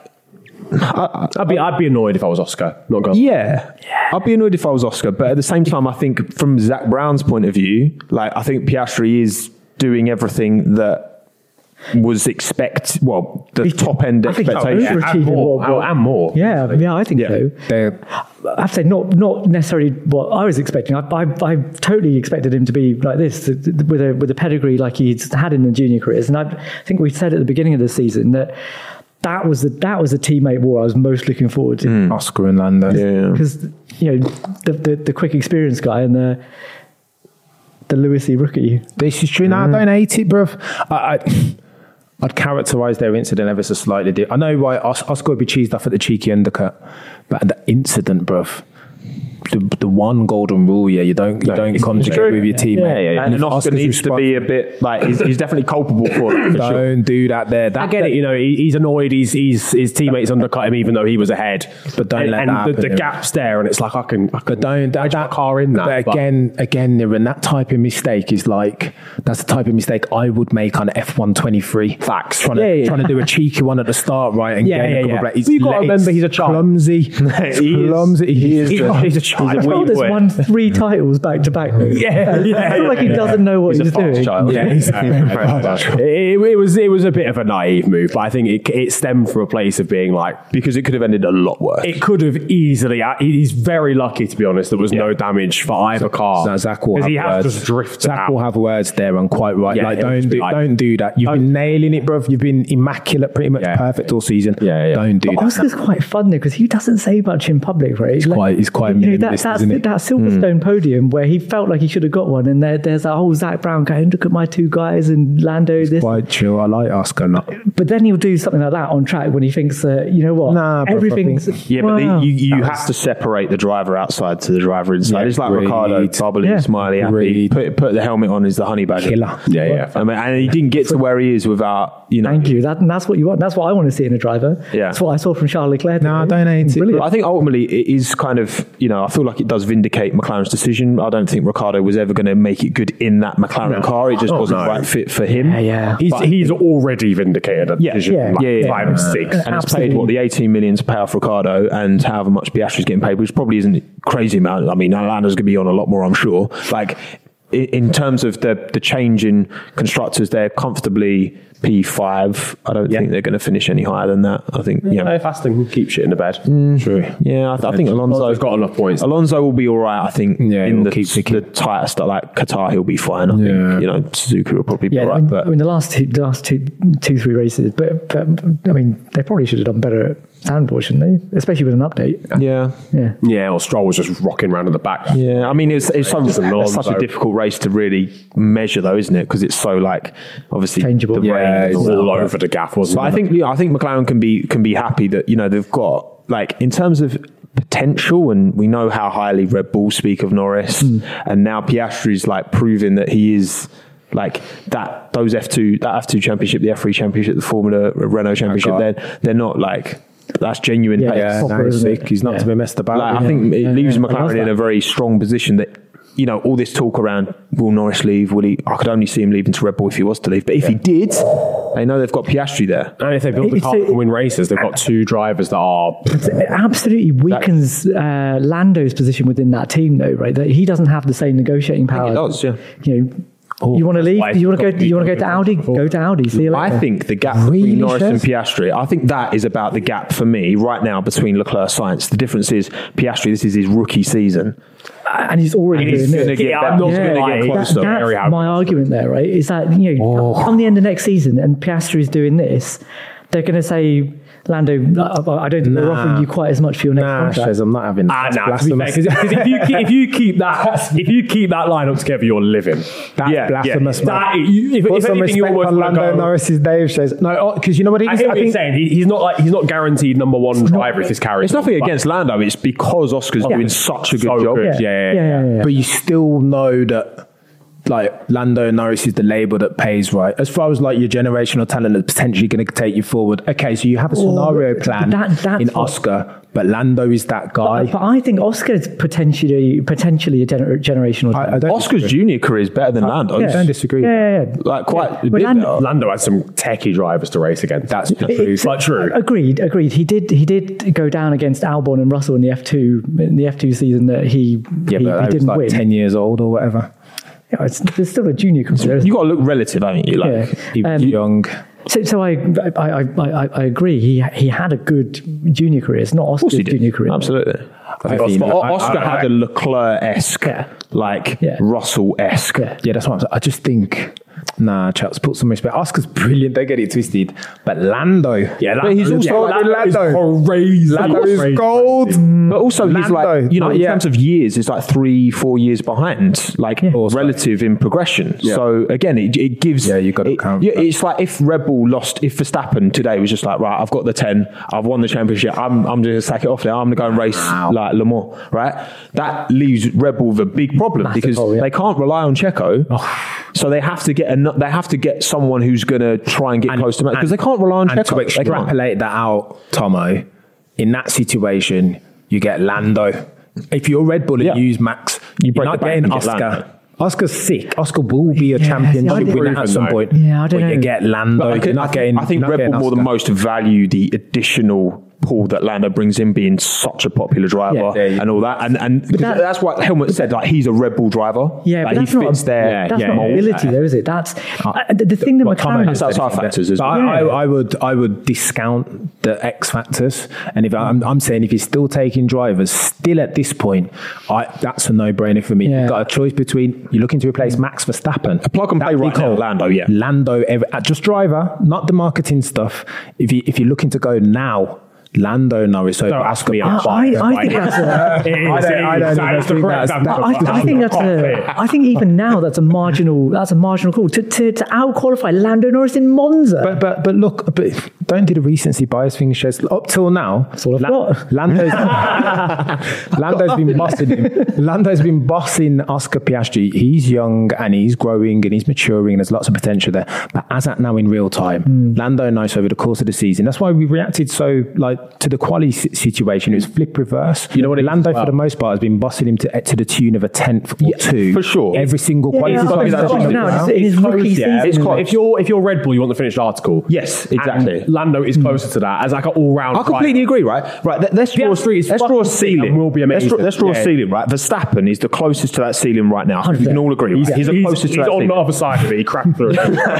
I, I'd be I'd be annoyed if I was Oscar. Not going. Yeah, yeah, I'd be annoyed if I was Oscar. But at the same time, I think from Zach Brown's point of view, like I think Piastri is doing everything that was expect. Well, the he, top end expectation and more, what, and more. Yeah, yeah, I think yeah. so. They're, I have to say, not not necessarily what I was expecting. I, I I totally expected him to be like this with a with a pedigree like he's had in the junior careers. And I think we said at the beginning of the season that. That was the that was the teammate war I was most looking forward to. Mm. Oscar and Lando, yeah, because you know the, the the quick experience guy and the the Lewisy rookie. This is true. No, mm. I don't hate it, bruv. I, I I'd characterise their incident ever so slightly different. I know why Oscar would be cheesed off at the cheeky undercut, but the incident, bruv. The, the one golden rule, yeah, you don't you no, don't conjugate with your teammate. Yeah, yeah, yeah. And, and Oscar needs to be a bit like he's, he's definitely culpable for that. For don't sure. do that there. That, I get that, it. You know, he, he's annoyed. He's, he's his teammates undercut him even though he was ahead. But don't and, let and that the, happen. the gap's there, and it's like I can. I can but don't that, that car in that. But again, but. again, Niran, that type of mistake is like that's the type of mistake I would make on F one twenty-three. Facts. Trying yeah, to yeah. trying to do a cheeky one at the start, right? And yeah, yeah, yeah. yeah. But you got to remember, he's a child. Clumsy. he is clumsy. He is. He's, he's a child. He's a wee boy. Won three titles back to back. Yeah, yeah. I feel like he yeah. doesn't know what he's he's doing. Child. Yeah, he's it, it was it was a bit of a naive move, but I think it, it stemmed from a place of being like because it could have ended a lot worse. It could have easily. He's very lucky, to be honest. There was yeah. no damage for either car. So Zach will have he words. has just drifted Zach out. will have words there, and quite right. Yeah, like don't do like, don't do that. You've don't. been nailing it, bruv. You've been immaculate, pretty much yeah. perfect all season. Yeah, yeah. Don't do but that. Oscar's quite fun though because he doesn't say much in public, right? He's like, quite. He's quite. You know, that, list, that's isn't it? that Silverstone mm. podium where he felt like he should have got one, and there, there's that whole Zach Brown going, look at my two guys and Lando. He's this quite chill. I like Oscar. Not. But then he'll do something like that on track when he thinks that, you know what, nah, everything's yeah, wow. but the, you, you That have was- to separate the driver outside to the driver inside. Yeah, it's like agreed. Ricardo, bubbly, Yeah. smiley, happy. Agreed. Put put the helmet on is the honey badger. Killer. Yeah, yeah. I mean, and he didn't get to where he is without, you know. Thank you. That, and that's what you want. That's what I want to see in a driver. Yeah. That's what I saw from Charles Leclerc. No, I today. don't hate it. Brilliant. I think ultimately it is kind of, you know, I feel like it does vindicate McLaren's decision. I don't think Ricardo was ever going to make it good in that McLaren car. It just Oh, wasn't no. the right fit for him. Yeah, yeah. He's, he's already vindicated a Yeah, decision yeah, like yeah, yeah. five and six. Uh, And it's paid, what, the eighteen million to pay off Ricardo and however much Piastri's getting paid, which probably isn't a crazy amount. I mean, Lando's going to be on a lot more, I'm sure. Like, in, in terms of the, the change in constructors, they're comfortably P five. I don't Yeah. think they're going to finish any higher than that. I think, yeah. No, Faston keep shit in the bed. True. Yeah, I, th- I think Alonso's Alonso's got enough points. Alonso will be all right, I think. Yeah, in he'll the, keep ticking. the tighter stuff, like Qatar, he'll be fine. I Yeah. think, you know, Suzuki will probably be Yeah, all I right. mean, But I mean, the last two, the last two, two, three races, but, but I mean, they probably should have done better at Sandboard, shouldn't they? Especially with an update. yeah. Yeah. Yeah, or Stroll was just rocking around at the back. Yeah, I mean, it's, it's, so, Just an it's such a Alonso. difficult race to really measure, though, isn't it? Because it's so, like, obviously, Changeable. the Yeah, rain All and all that. over the gaff, wasn't But I it? think, yeah, I think McLaren can be can be happy that, you know, they've got, like, in terms of potential, and we know how highly Red Bull speak of Norris, Mm. and now Piastri's like proving that he is like that. Those F two, that F two championship, the F three championship, the Formula Renault championship, God. they're they're not like. That's genuine Yeah, pace. Yeah, Proper, no, he's isn't sick. it? He's not Yeah. to be messed about. Like, with. I think it Yeah, leaves yeah. I love McLaren in that. a very strong position that, you know, all this talk around will Norris leave? Will he? I could only see him leaving to Red Bull if he was to leave. But if he did, they know they've got Piastri there. And if they build the It's car a- to win races, they've got two drivers that are. It absolutely weakens uh, Lando's position within that team, though, right? That he doesn't have the same negotiating power. it does, yeah. You know, you want to leave? why You want to he's go? got You want to go to people Audi? before. Go to Audi. See you later. I think the gap Really, between Norris and Chef? Piastri, I think that is about the gap for me right now between Leclerc and Sainz. The difference is Piastri, this is his rookie season. and he's already And he's doing gonna it. get Yeah, better. I'm not He's gonna gonna lie, get he- closer. That's Very happy. my argument there, right? Is that, you know, come the end of next season and Piastri's doing this, they're going to say, Lando, I I don't think we're Nah. offering you quite as much for your next Nah, contract. Shez, I'm not having that. Ah, That's nah, to be fair, blasphemous. because if you keep, if you keep that if you keep that lineup together, you're living. That's Yeah, blasphemous, yeah. man. That- you- if- Put if some anything, you respect almost on wanna Lando go- Norris's Dave Shez. No, because you know what it I is? hear what you're saying. He, he's not like he's not guaranteed number one driver if his carries. It's nothing against Lando, it's because Oscar's doing such a good So job. good. yeah. Yeah, yeah, yeah, yeah, yeah. But you still know that, like, Lando Norris is the label that pays, right? As far as like your generational talent that's potentially going to take you forward. Okay, so you have a scenario but plan that- that's in what- Oscar, but Lando is that guy. But, but I think Oscar is potentially potentially a gener- generational. I, I don't Oscar's disagree. junior career is better than Lando's. I don't disagree. yeah, yeah, yeah. Like, quite Yeah. a But bit Lando- better. Lando had some techie drivers to race against. That's true. It's like true. Agreed, agreed. He did. He did go down against Albon and Russell in the F two in the F two season that he Yeah, he, but he I was didn't like win. ten years old or whatever. Yeah, it's, there's still a junior career. You got to look relative, haven't you? Like, Yeah. He was Um, young. So, so I, I, I, I, I agree. He he had a good junior career. It's not of course Oscar's he did. junior career. Absolutely. I Oscar, think- Oscar I- I- had a Leclerc-esque, Yeah. like Yeah. Russell-esque. Yeah. Yeah, that's what I'm saying. I just think, nah, chaps, put some respect. Oscar's brilliant. Don't get it twisted. But Lando, Yeah, But he's also- Lando is Lando. crazy. Lando is Crazy. gold. But also, he's Lando, like, you know, not in yet. terms of years, it's like three, four years behind, like Also. relative in progression. Yeah. So again, it, it gives. Yeah, you gotta it- count Yeah, that. it's like if Red Bull lost, if Verstappen today was just like, right, I've got the ten, I've won the championship, I'm, I'm just gonna sack it off now. I'm gonna go and race Wow. like Le Mans, right? That leaves Red Bull with a big problem Massive because hole, yeah. they can't rely on Checo. So they have to get a, they have to get someone who's gonna try and get close to Max because they can't rely on and Checo. to They can't. extrapolate that out, Tomo, in that situation, you get Lando. If you're Red Bull and Yeah. you use Max, You you break are not the bank getting and get Oscar. Lando. Oscar's sick. Oscar will be a Yeah, championship see, I winner didn't- at some no. point. Yeah, I don't but you know. get Lando. But I, you're could, not I think, getting, I think you're not Red Bull getting more than Oscar. most value the additional pull that Lando brings in being such a popular driver Yeah. There you and all that. And, and because that- that's what Helmut said, like he's a Red Bull driver. Yeah, like, but that's he not fits a, there. That's yeah, not yeah, ability, yeah. though, is it? That's uh, the, the thing that Well, Tomo McLaren. has That's said outside it. factors as But well. I, I, I would I would discount the X factors, and if I'm, I'm saying if he's still taking drivers, still at this point, I, that's a no brainer for me. Yeah. You've got a choice between you're looking to replace Max Verstappen, A plug and play That'd be right now, Lando, yeah. Lando, ever, uh, just driver, not the marketing stuff. If you if you're looking to go now. Lando Norris over Don't ask Oscar me. I, I, I think that's a. It is, I don't- it I is. don't That even is the think correct that's- answer. I, I think that's a. I think even now that's a marginal. That's a marginal call to to, to out qualify Lando Norris in Monza. But but but look, but don't do the recency bias thing, Shez. Up till now, all I've got. Lando's, Lando's been bossing him. Lando's been bossing Oscar Piastri. He's young and he's growing and he's maturing. And there's lots of potential there. But as at now in real time, Mm. Lando Norris over the course of the season. That's why we reacted so like to the quali si- situation. It was flip reverse. You know what it is Lando as well? for the most part has been bossing him to to the tune of a tenth or two for sure. every single Yeah, quali. yeah, got to be that it's close now, now. it's in his rookie Yeah, season. It's close. if you're if you're Red Bull, you want the finished article. Yes, exactly. And Lando is closer to that as like an all round. I completely agree, right? Right, let- let's draw, Piastri is let's draw a fucking sick ceiling. and will be let's draw, amazing. let's draw Yeah. a ceiling, right? Verstappen is the closest to that ceiling right now. We can all agree. He's, Right? He's, the he's, closest he's to that on ceiling. the other side of it. He cracked through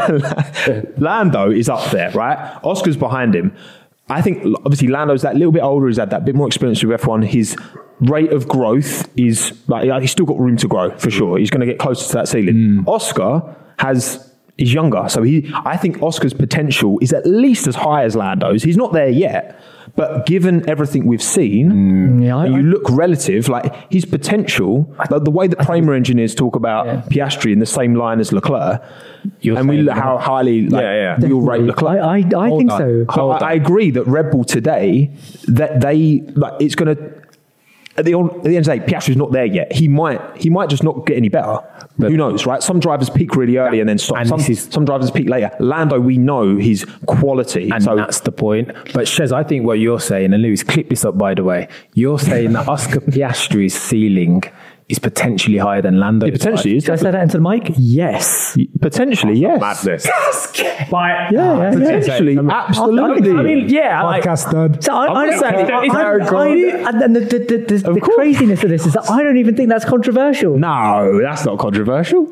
it. Lando is up there, right? Oscar's behind him. I think obviously Lando's that little bit older. He's had that bit more experience with F one. His rate of growth is like he's still got room to grow for sure. He's going to get closer to that ceiling. Oscar has is younger, so he. I think Oscar's potential is at least as high as Lando's. He's not there yet, but given everything we've seen, Yeah, I- and you I- look relative, like his potential, like the way that Prema engineers talk about Yeah. Piastri in the same line as Leclerc, You're and we saying look how highly like, Yeah, yeah. we all rate I, Leclerc. I, I Hold think on. so. But Hold I, on. I agree that Red Bull today, that they like it's going to. At the, at the end of the day, Piastri's not there yet. He might he might just not get any better. Who knows, right? Some drivers peak really early and then stop. And Some, this is- some drivers peak later. Lando, we know his quality. And so that's the point. But Shez, I think what you're saying, and Lewis, clip this up by the way, you're saying that Oscar Piastri's ceiling is potentially higher than Lando. it potentially is. Should I say that into the mic? Yes. Potentially, yes. Madness. But Yeah, yeah, Potentially, yeah. absolutely. I mean, yeah, like, Podcast done. So I, I, I'm saying- I, it's I, our goal. I, and then the, the, the, the, the craziness of this is that I don't even think that's controversial. No, that's not controversial.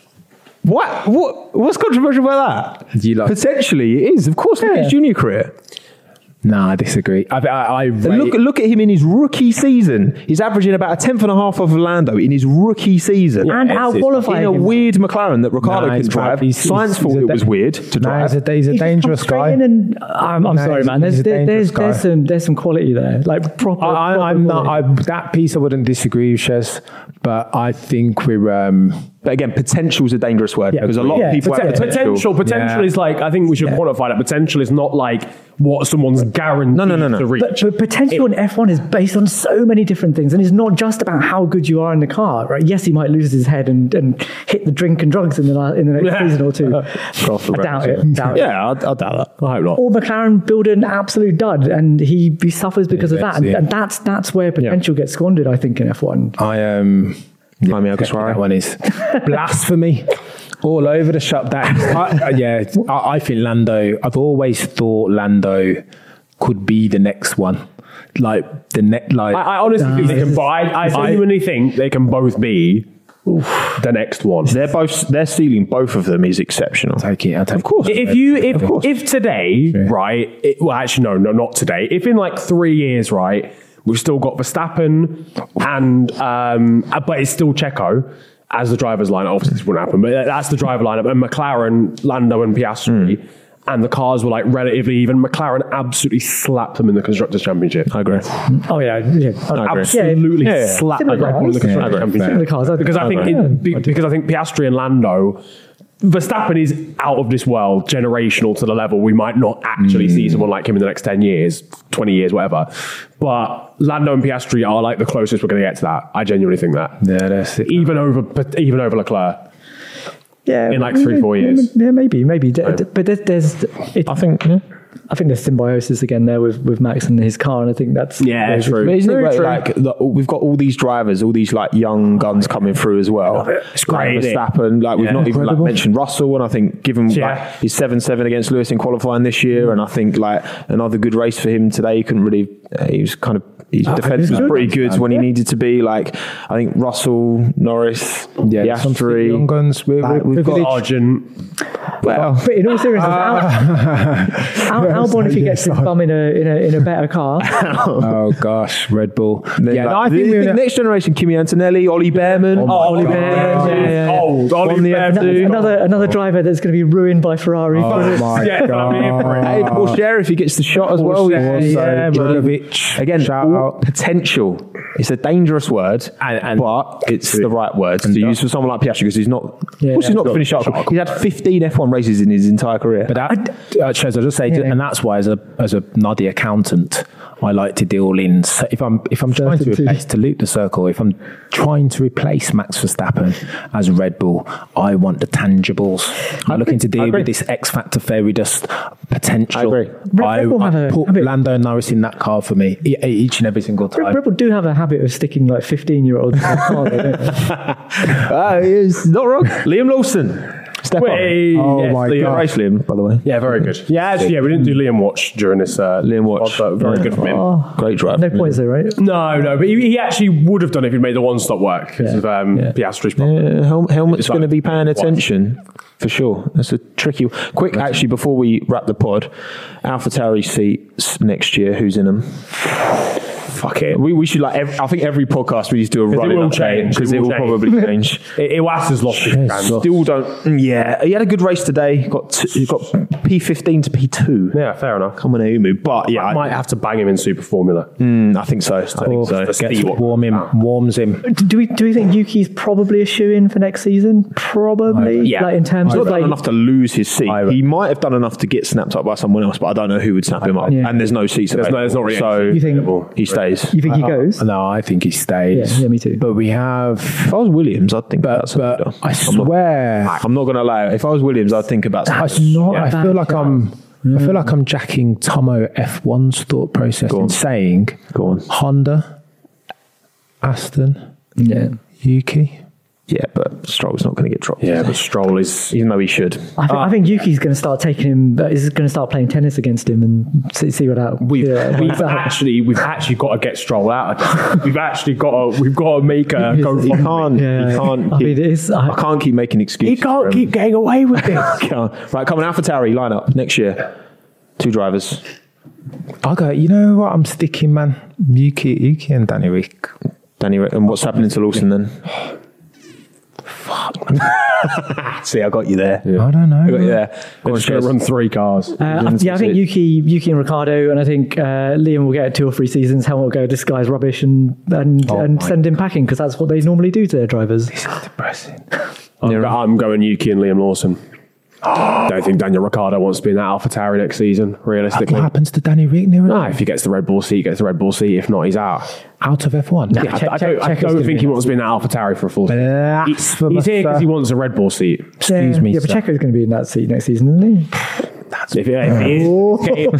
What? What? What's controversial about that? Do you like- Potentially, it is. Of course, look at Yeah. his junior career. No, I disagree. I, I, I And rate- Look, look at him in his rookie season. He's averaging about a tenth and a half off of Lando in his rookie season. And it's- out it's- qualifying in a him. weird McLaren that Ricardo No, can he's drive. bad. He's- Science he's- thought he's it a was da- weird to No, drive. he's a, he's a He's just dangerous come guy. straight in And I'm, I'm No, sorry, he's- man. There's he's a there, there's dangerous guy. there's some there's some quality there, like proper. I, proper I, I'm not. I, quality. that piece I wouldn't disagree with, Shez, but I think we're. Um, But again, potential is a dangerous word Yeah. because a lot Yeah, of people Poten- have potential. potential, potential Yeah. is like, I think we should quantify that. Potential is not like what someone's guaranteed No, no, no, no. to reach. But, but potential in F one is based on so many different things, and it's not just about how good you are in the car, right? Yes, he might lose his head and, and hit the drink and drugs in the la- in the next Yeah. season or two. Cross the I doubt road, it. Doubt it. Yeah, I, I doubt that. I hope not. Or McLaren build an absolute dud, and he, he suffers because of that, and, yeah. and that's that's where potential gets squandered, I think, in F one. I um, Jaime that Alguersuari. one is blasphemy all over the shop. That I, uh, yeah, I, I think Lando. I've always thought Lando could be the next one, like the next. Like I, I honestly think they can. But I, I genuinely think they can both be the next one. They're both. Their ceiling, both of them, is exceptional. take it. I take Of course. If you if Of course. if today, right? It, well, actually, no, no, not today. If in like three years, right, we've still got Verstappen and um, uh, but it's still Checo as the drivers lineup. Obviously, this wouldn't happen, but that's the driver lineup. And McLaren, Lando, and Piastri. Mm. And the cars were like relatively even. McLaren absolutely slapped them in the Constructors' Championship. I agree. Oh yeah, yeah. I agree. Absolutely Yeah, yeah. slapped Similar Red Bull in the cars. Constructors' Yeah, Championship. Similar cars, I think. Because I think Yeah. it, be- because I think Piastri and Lando, Verstappen is out of this world, generational to the level we might not actually see someone like him in the next ten years, twenty years, whatever. But Lando and Piastri are like the closest we're going to get to that. I genuinely think that. yeah, that's it. Even over, but even over Leclerc. Yeah, in like three, four years. Yeah, maybe, maybe. D- d- But there's, there's it, I think. Yeah. I think there's symbiosis again there with, with Max and his car, and I think that's Yeah, there's- true. But isn't it Very great, true. like the, we've got all these drivers, all these like young guns coming through as well. It's great, Like isn't it? Verstappen, like we've Yeah. not even like Incredible. mentioned Russell, and I think given Yeah. like his seven seven against Lewis in qualifying this year, and I think like another good race for him today. He couldn't really. Uh, he was kind of. His defense was good. pretty good when he Yeah. needed to be. Like I think Russell, Norris, Yeah, some young Piastri. guns. We're, Like, we're we've got- privileged. Argent. Well, But in all seriousness, out, Al- Albon, if he gets his bum in a in a in a better car. Oh gosh, Red Bull. Yeah, no, I the, think we're the in a- next generation: Kimi Antonelli, Ollie Behrman. Oh, Ollie Behrman, yeah, yeah, yeah. Old Ollie Won the F Behrman. two. Another another driver that's going to be ruined by Ferrari. Oh my Yeah, I'm here for it. Hey, god. Porsche if he gets the shot as well. Porsche, yeah, man. Drogovic. Again, shout all out. potential. It's a dangerous word, And- and- but it's the right word to and- use for someone like Piastri because he's not. Yeah, of course, he's yeah. not the finished article. He's had fifteen F one races in his entire career. But that, uh, Chez, I'll just say, Yeah. and that's why, as a as a noddy accountant, I like to deal in. So if I'm if I'm trying to Certainty. replace to loop the circle, if I'm trying to replace Max Verstappen as Red Bull, I want the tangibles. I'm looking to deal agree. with this X Factor fairy dust potential. I agree. I, Red Bull I have a- put have it- Lando Norris in that car for me e- each and every single time. Red Bull do have a habit of sticking like fifteen year olds in the car, though, don't they? Ah, he's not wrong. Liam Lawson. Step Wait, on. Oh yes, my Liam. God. Race Liam, by the way. Yeah, very good. Yeah, actually, yeah, we didn't do Liam Watch during this. Uh, Liam Watch. pod, but very Yeah. good from him. Oh, Great drive. no points though, right? No, no, but he, he actually would have done it if he'd made the one stop work because Yeah. of um, Yeah. Piastri's problem. Uh, Hel- Helmet's It's going to like- be paying attention for sure. That's a tricky. Quick, actually, before we wrap the pod, AlphaTauri seats next year. Who's in them? Fuck it. We, we should like. Every, I think every podcast we need to do a it running will update change, because it it will will change. probably change. I- Iwas has lost his brand. Still don't. Yeah, he had a good race today. Got t- he got P fifteen to P two. Yeah, fair enough. Coming Umu, but yeah, I I, might have to bang him in Super Formula. mm, I think so. I think Or so. Let's gets see what- warm him, warms him. Do we do we think Yuki's probably a shoe in for next season? Probably. Yeah. Like in terms He's of not done like enough to lose his seat. I- He might have done enough to get snapped up by someone else, but I don't know who would snap him up. Yeah. And there's no seats There's no- there's not really so anything. You think- available. he stays. you think he goes? No, I think he stays. Yeah, yeah, me too. But we have. If I was Williams, I'd think But, about something. but I I'm not- swear, I'm not going to lie. If I was Williams, I'd think about I, something. not, Yeah. I feel like I'm. I feel like I'm jacking Tomo F one's thought process on. and saying Go on. Honda, Aston, Yeah. Yuki. Yeah, but Stroll's not going to get dropped. Yeah, but Stroll is. Even though he should. I, th- I think Yuki's going to start taking him. uh, Is going to start playing tennis against him and see, see what out. We've, yeah, we've what's that? actually we've actually got to get Stroll out again. We've actually got to we've got to make a go. He can't. Yeah. He can't. I keep, mean, it is- I- I can't keep making excuses. He can't for him. keep getting away with this. Can't. Right, coming AlphaTauri lineup next year. Two drivers. I go. You know what? I'm sticking, man. Yuki, Yuki, and Danny Rick. Danny, and what's happening to Lawson then? See, I got you there. I don't know. I got you there. Go We're on, just going Shez. to run three cars. Uh, I- yeah, I think Yuki, Yuki and Ricardo, and I think uh, Liam will get two or three seasons. Helmut will go, this guy's rubbish, and and, Oh and my send him packing because that's what they normally do to their drivers. Depressing. I'm, go- I'm going Yuki and Liam Lawson. Don't think Daniel Ricciardo wants to be in that AlphaTauri next season. Realistically, What happens to Danny Rick? Near no. If he gets the Red Bull seat, he gets the Red Bull seat. If not, he's out. out of F one. Yeah, I, I don't, I don't think he wants to be in that AlphaTauri for a full season. He- That's for he's here my- because he wants a Red Bull seat. Excuse yeah, me, Yeah, sir. Pacheco's going to be in that seat next season, isn't he? If, if he is,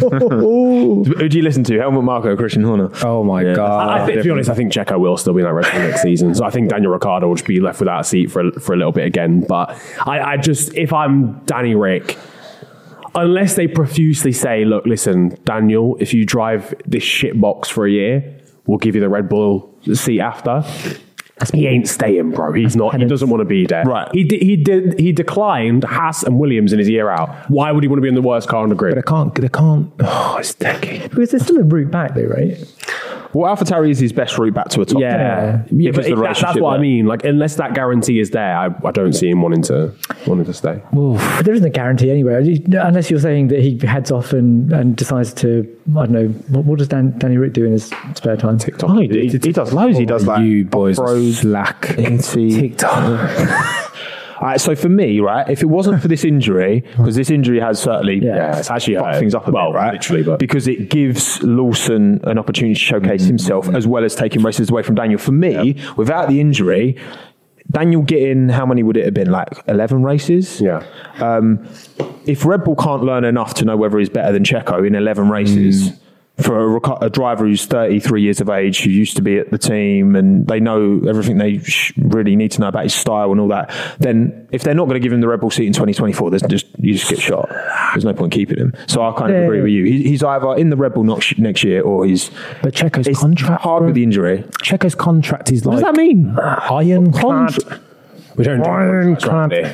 Who do you listen to? Helmut Marko or Christian Horner? Oh my Yeah. god! I think, to be honest, I think Checo will still be in that Red Bull next season. So I think Daniel Ricciardo will just be left without a seat for a, for a little bit again. But I, I just, if I'm Danny Rick, unless they profusely say, look, listen, Daniel, if you drive this shit box for a year, we'll give you the Red Bull seat after. He ain't staying, bro. He's not. He doesn't want to be there. Right. He did. He did. He declined Haas and Williams in his year out. Why would he want to be in the worst car on the grid? But they can't. They can't. Oh, it's decade. Because there's still a route back, though, right? Well, AlphaTauri is his best route back to a top Yeah, ten. yeah, If but it's the it- that- that's relationship what I there. mean. Like, unless that guarantee is there, I, I don't see him wanting to wanting to stay. But there isn't a guarantee anywhere, unless you're saying that he heads off and, and decides to, I don't know, what, what does Dan, Danny Rick do in his spare time? TikTok. Oh, he, he, he does loads. He does like You boys are off-road, slack. into TikTok. All right, so for me, right, if it wasn't for this injury, because this injury has certainly Yeah, it's actually fucked hurt. things up a Well, bit, right? literally, but- because it gives Lawson an opportunity to showcase himself as well as taking races away from Daniel. For me, without the injury, Daniel getting, how many would it have been? Like eleven races? Yeah. Um, if Red Bull can't learn enough to know whether he's better than Checo in eleven races, for a, reco- a driver who's thirty-three years of age, who used to be at the team, and they know everything they sh- really need to know about his style and all that, then if they're not going to give him the Red Bull seat in twenty twenty-four, there's just you just get shot. There's no point keeping him. So I kind of Yeah. agree with you. He, he's either in the Red Bull next, next year, or he's. But Checo's It's contract. hard bro. with the injury. Checo's contract is What like does that mean? ironclad. We don't do Ironclad. contract.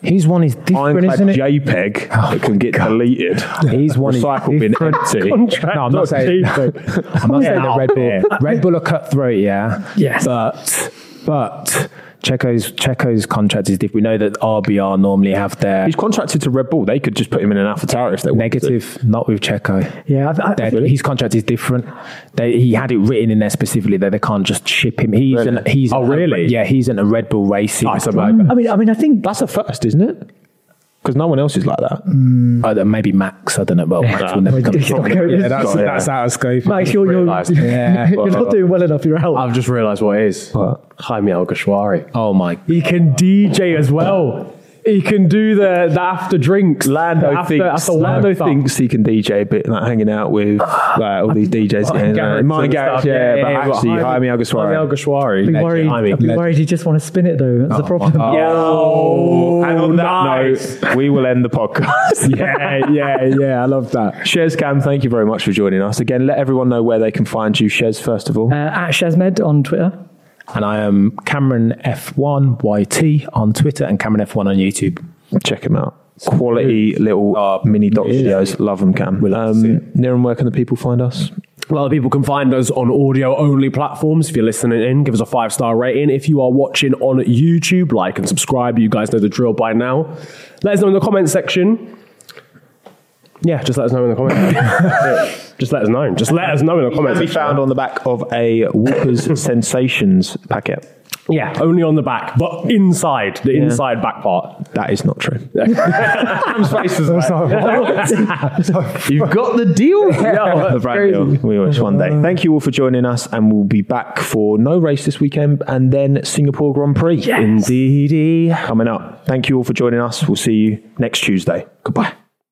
His one is different, ironclad isn't it? JPEG that can get deleted. His one is Recycle bin different. empty. Contract No, I'm not saying. I'm not saying that Red Bull. Red Bull are cutthroat, yeah. Yes. But but Checo's Checo's contract is different. We know that R B R normally have their He's contracted to Red Bull. They could just put him in an AlphaTauri if they wanted to. negative. Not with Checo. Yeah, I, I, Their- His contract is different. They, he had it written in there specifically that they can't just ship him. He's Really? an, he's Oh, an- really? Yeah, he's in a Red Bull Racing. Nice, driver. I mean, I mean, I think That's a first, isn't it? Because no one else is like that. Uh, maybe Max. I don't know. Well, Max will never come. It's not going- Yeah, that's, Got it. that's out of scope. Max, you're, you're, Yeah. you're not doing well enough. You're out. I've just realised what it is. What? Jaime Alguersuari. Oh my. He can D J as well. He can do the, the after drinks. Lando after, thinks after Lando work stuff. thinks he can D J a bit, like hanging out with like all these D Js. Martin Yeah, Garrix Martin and Garrix, stuff. yeah, but yeah, actually, Jaime Alguersuari. Jaime Alguersuari. I'd be worried. Jaime. I'd be worried. You just want to spin it though. That's the problem. Oh, And on that nice. note, we will end the podcast. yeah, yeah, yeah. I love that. Shez Cam, thank you very much for joining us. Again, let everyone know where they can find you, Shez, first of all. Uh, at Shazmed on Twitter. And I am Cameron F one Y T on Twitter and Cameron F one on YouTube. Check him out. Quality little mini doc videos. Love them, Cam. Um, Niran, where can the people find us? Well, people can find us on audio-only platforms. If you're listening in, give us a five-star rating. If you are watching on YouTube, like and subscribe. You guys know the drill by now. Let us know in the comment section. Yeah, just let us know in the comments. Yeah, just let us know. Just let us know in the comments. Can be found on the back of a Walker's Sensations packet. Yeah, only on the back, but inside, the inside back part. That is not true. Cam's face is like, You've got the deal. Yeah, the brand deal. We wish one day. Thank you all for joining us, and we'll be back for no race this weekend, and then Singapore Grand Prix. Indeedy. Coming up. Thank you all for joining us. We'll see you next Tuesday. Goodbye.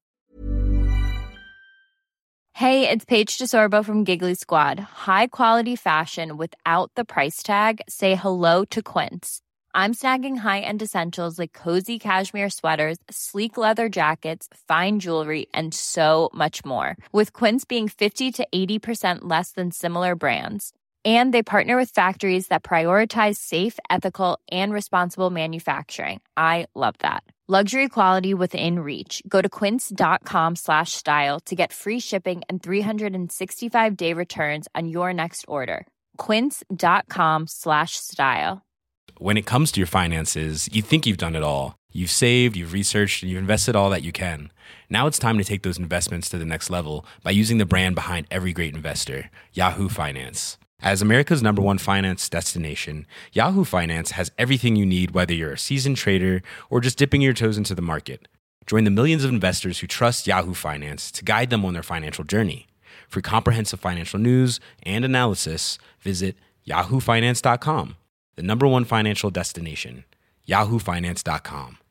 Hey, it's Paige DeSorbo from Giggly Squad. High quality fashion without the price tag. Say hello to Quince. I'm snagging high-end essentials like cozy cashmere sweaters, sleek leather jackets, fine jewelry, and so much more. With Quince being fifty to eighty percent less than similar brands. And they partner with factories that prioritize safe, ethical, and responsible manufacturing. I love that. Luxury quality within reach. Go to quince.com slash style to get free shipping and three sixty-five day returns on your next order. Quince.com slash style. When it comes to your finances, you think you've done it all. You've saved, you've researched, and you've invested all that you can. Now it's time to take those investments to the next level by using the brand behind every great investor, Yahoo Finance. As America's number one finance destination, Yahoo Finance has everything you need, whether you're a seasoned trader or just dipping your toes into the market. Join the millions of investors who trust Yahoo Finance to guide them on their financial journey. For comprehensive financial news and analysis, visit yahoo finance dot com, the number one financial destination, yahoo finance dot com.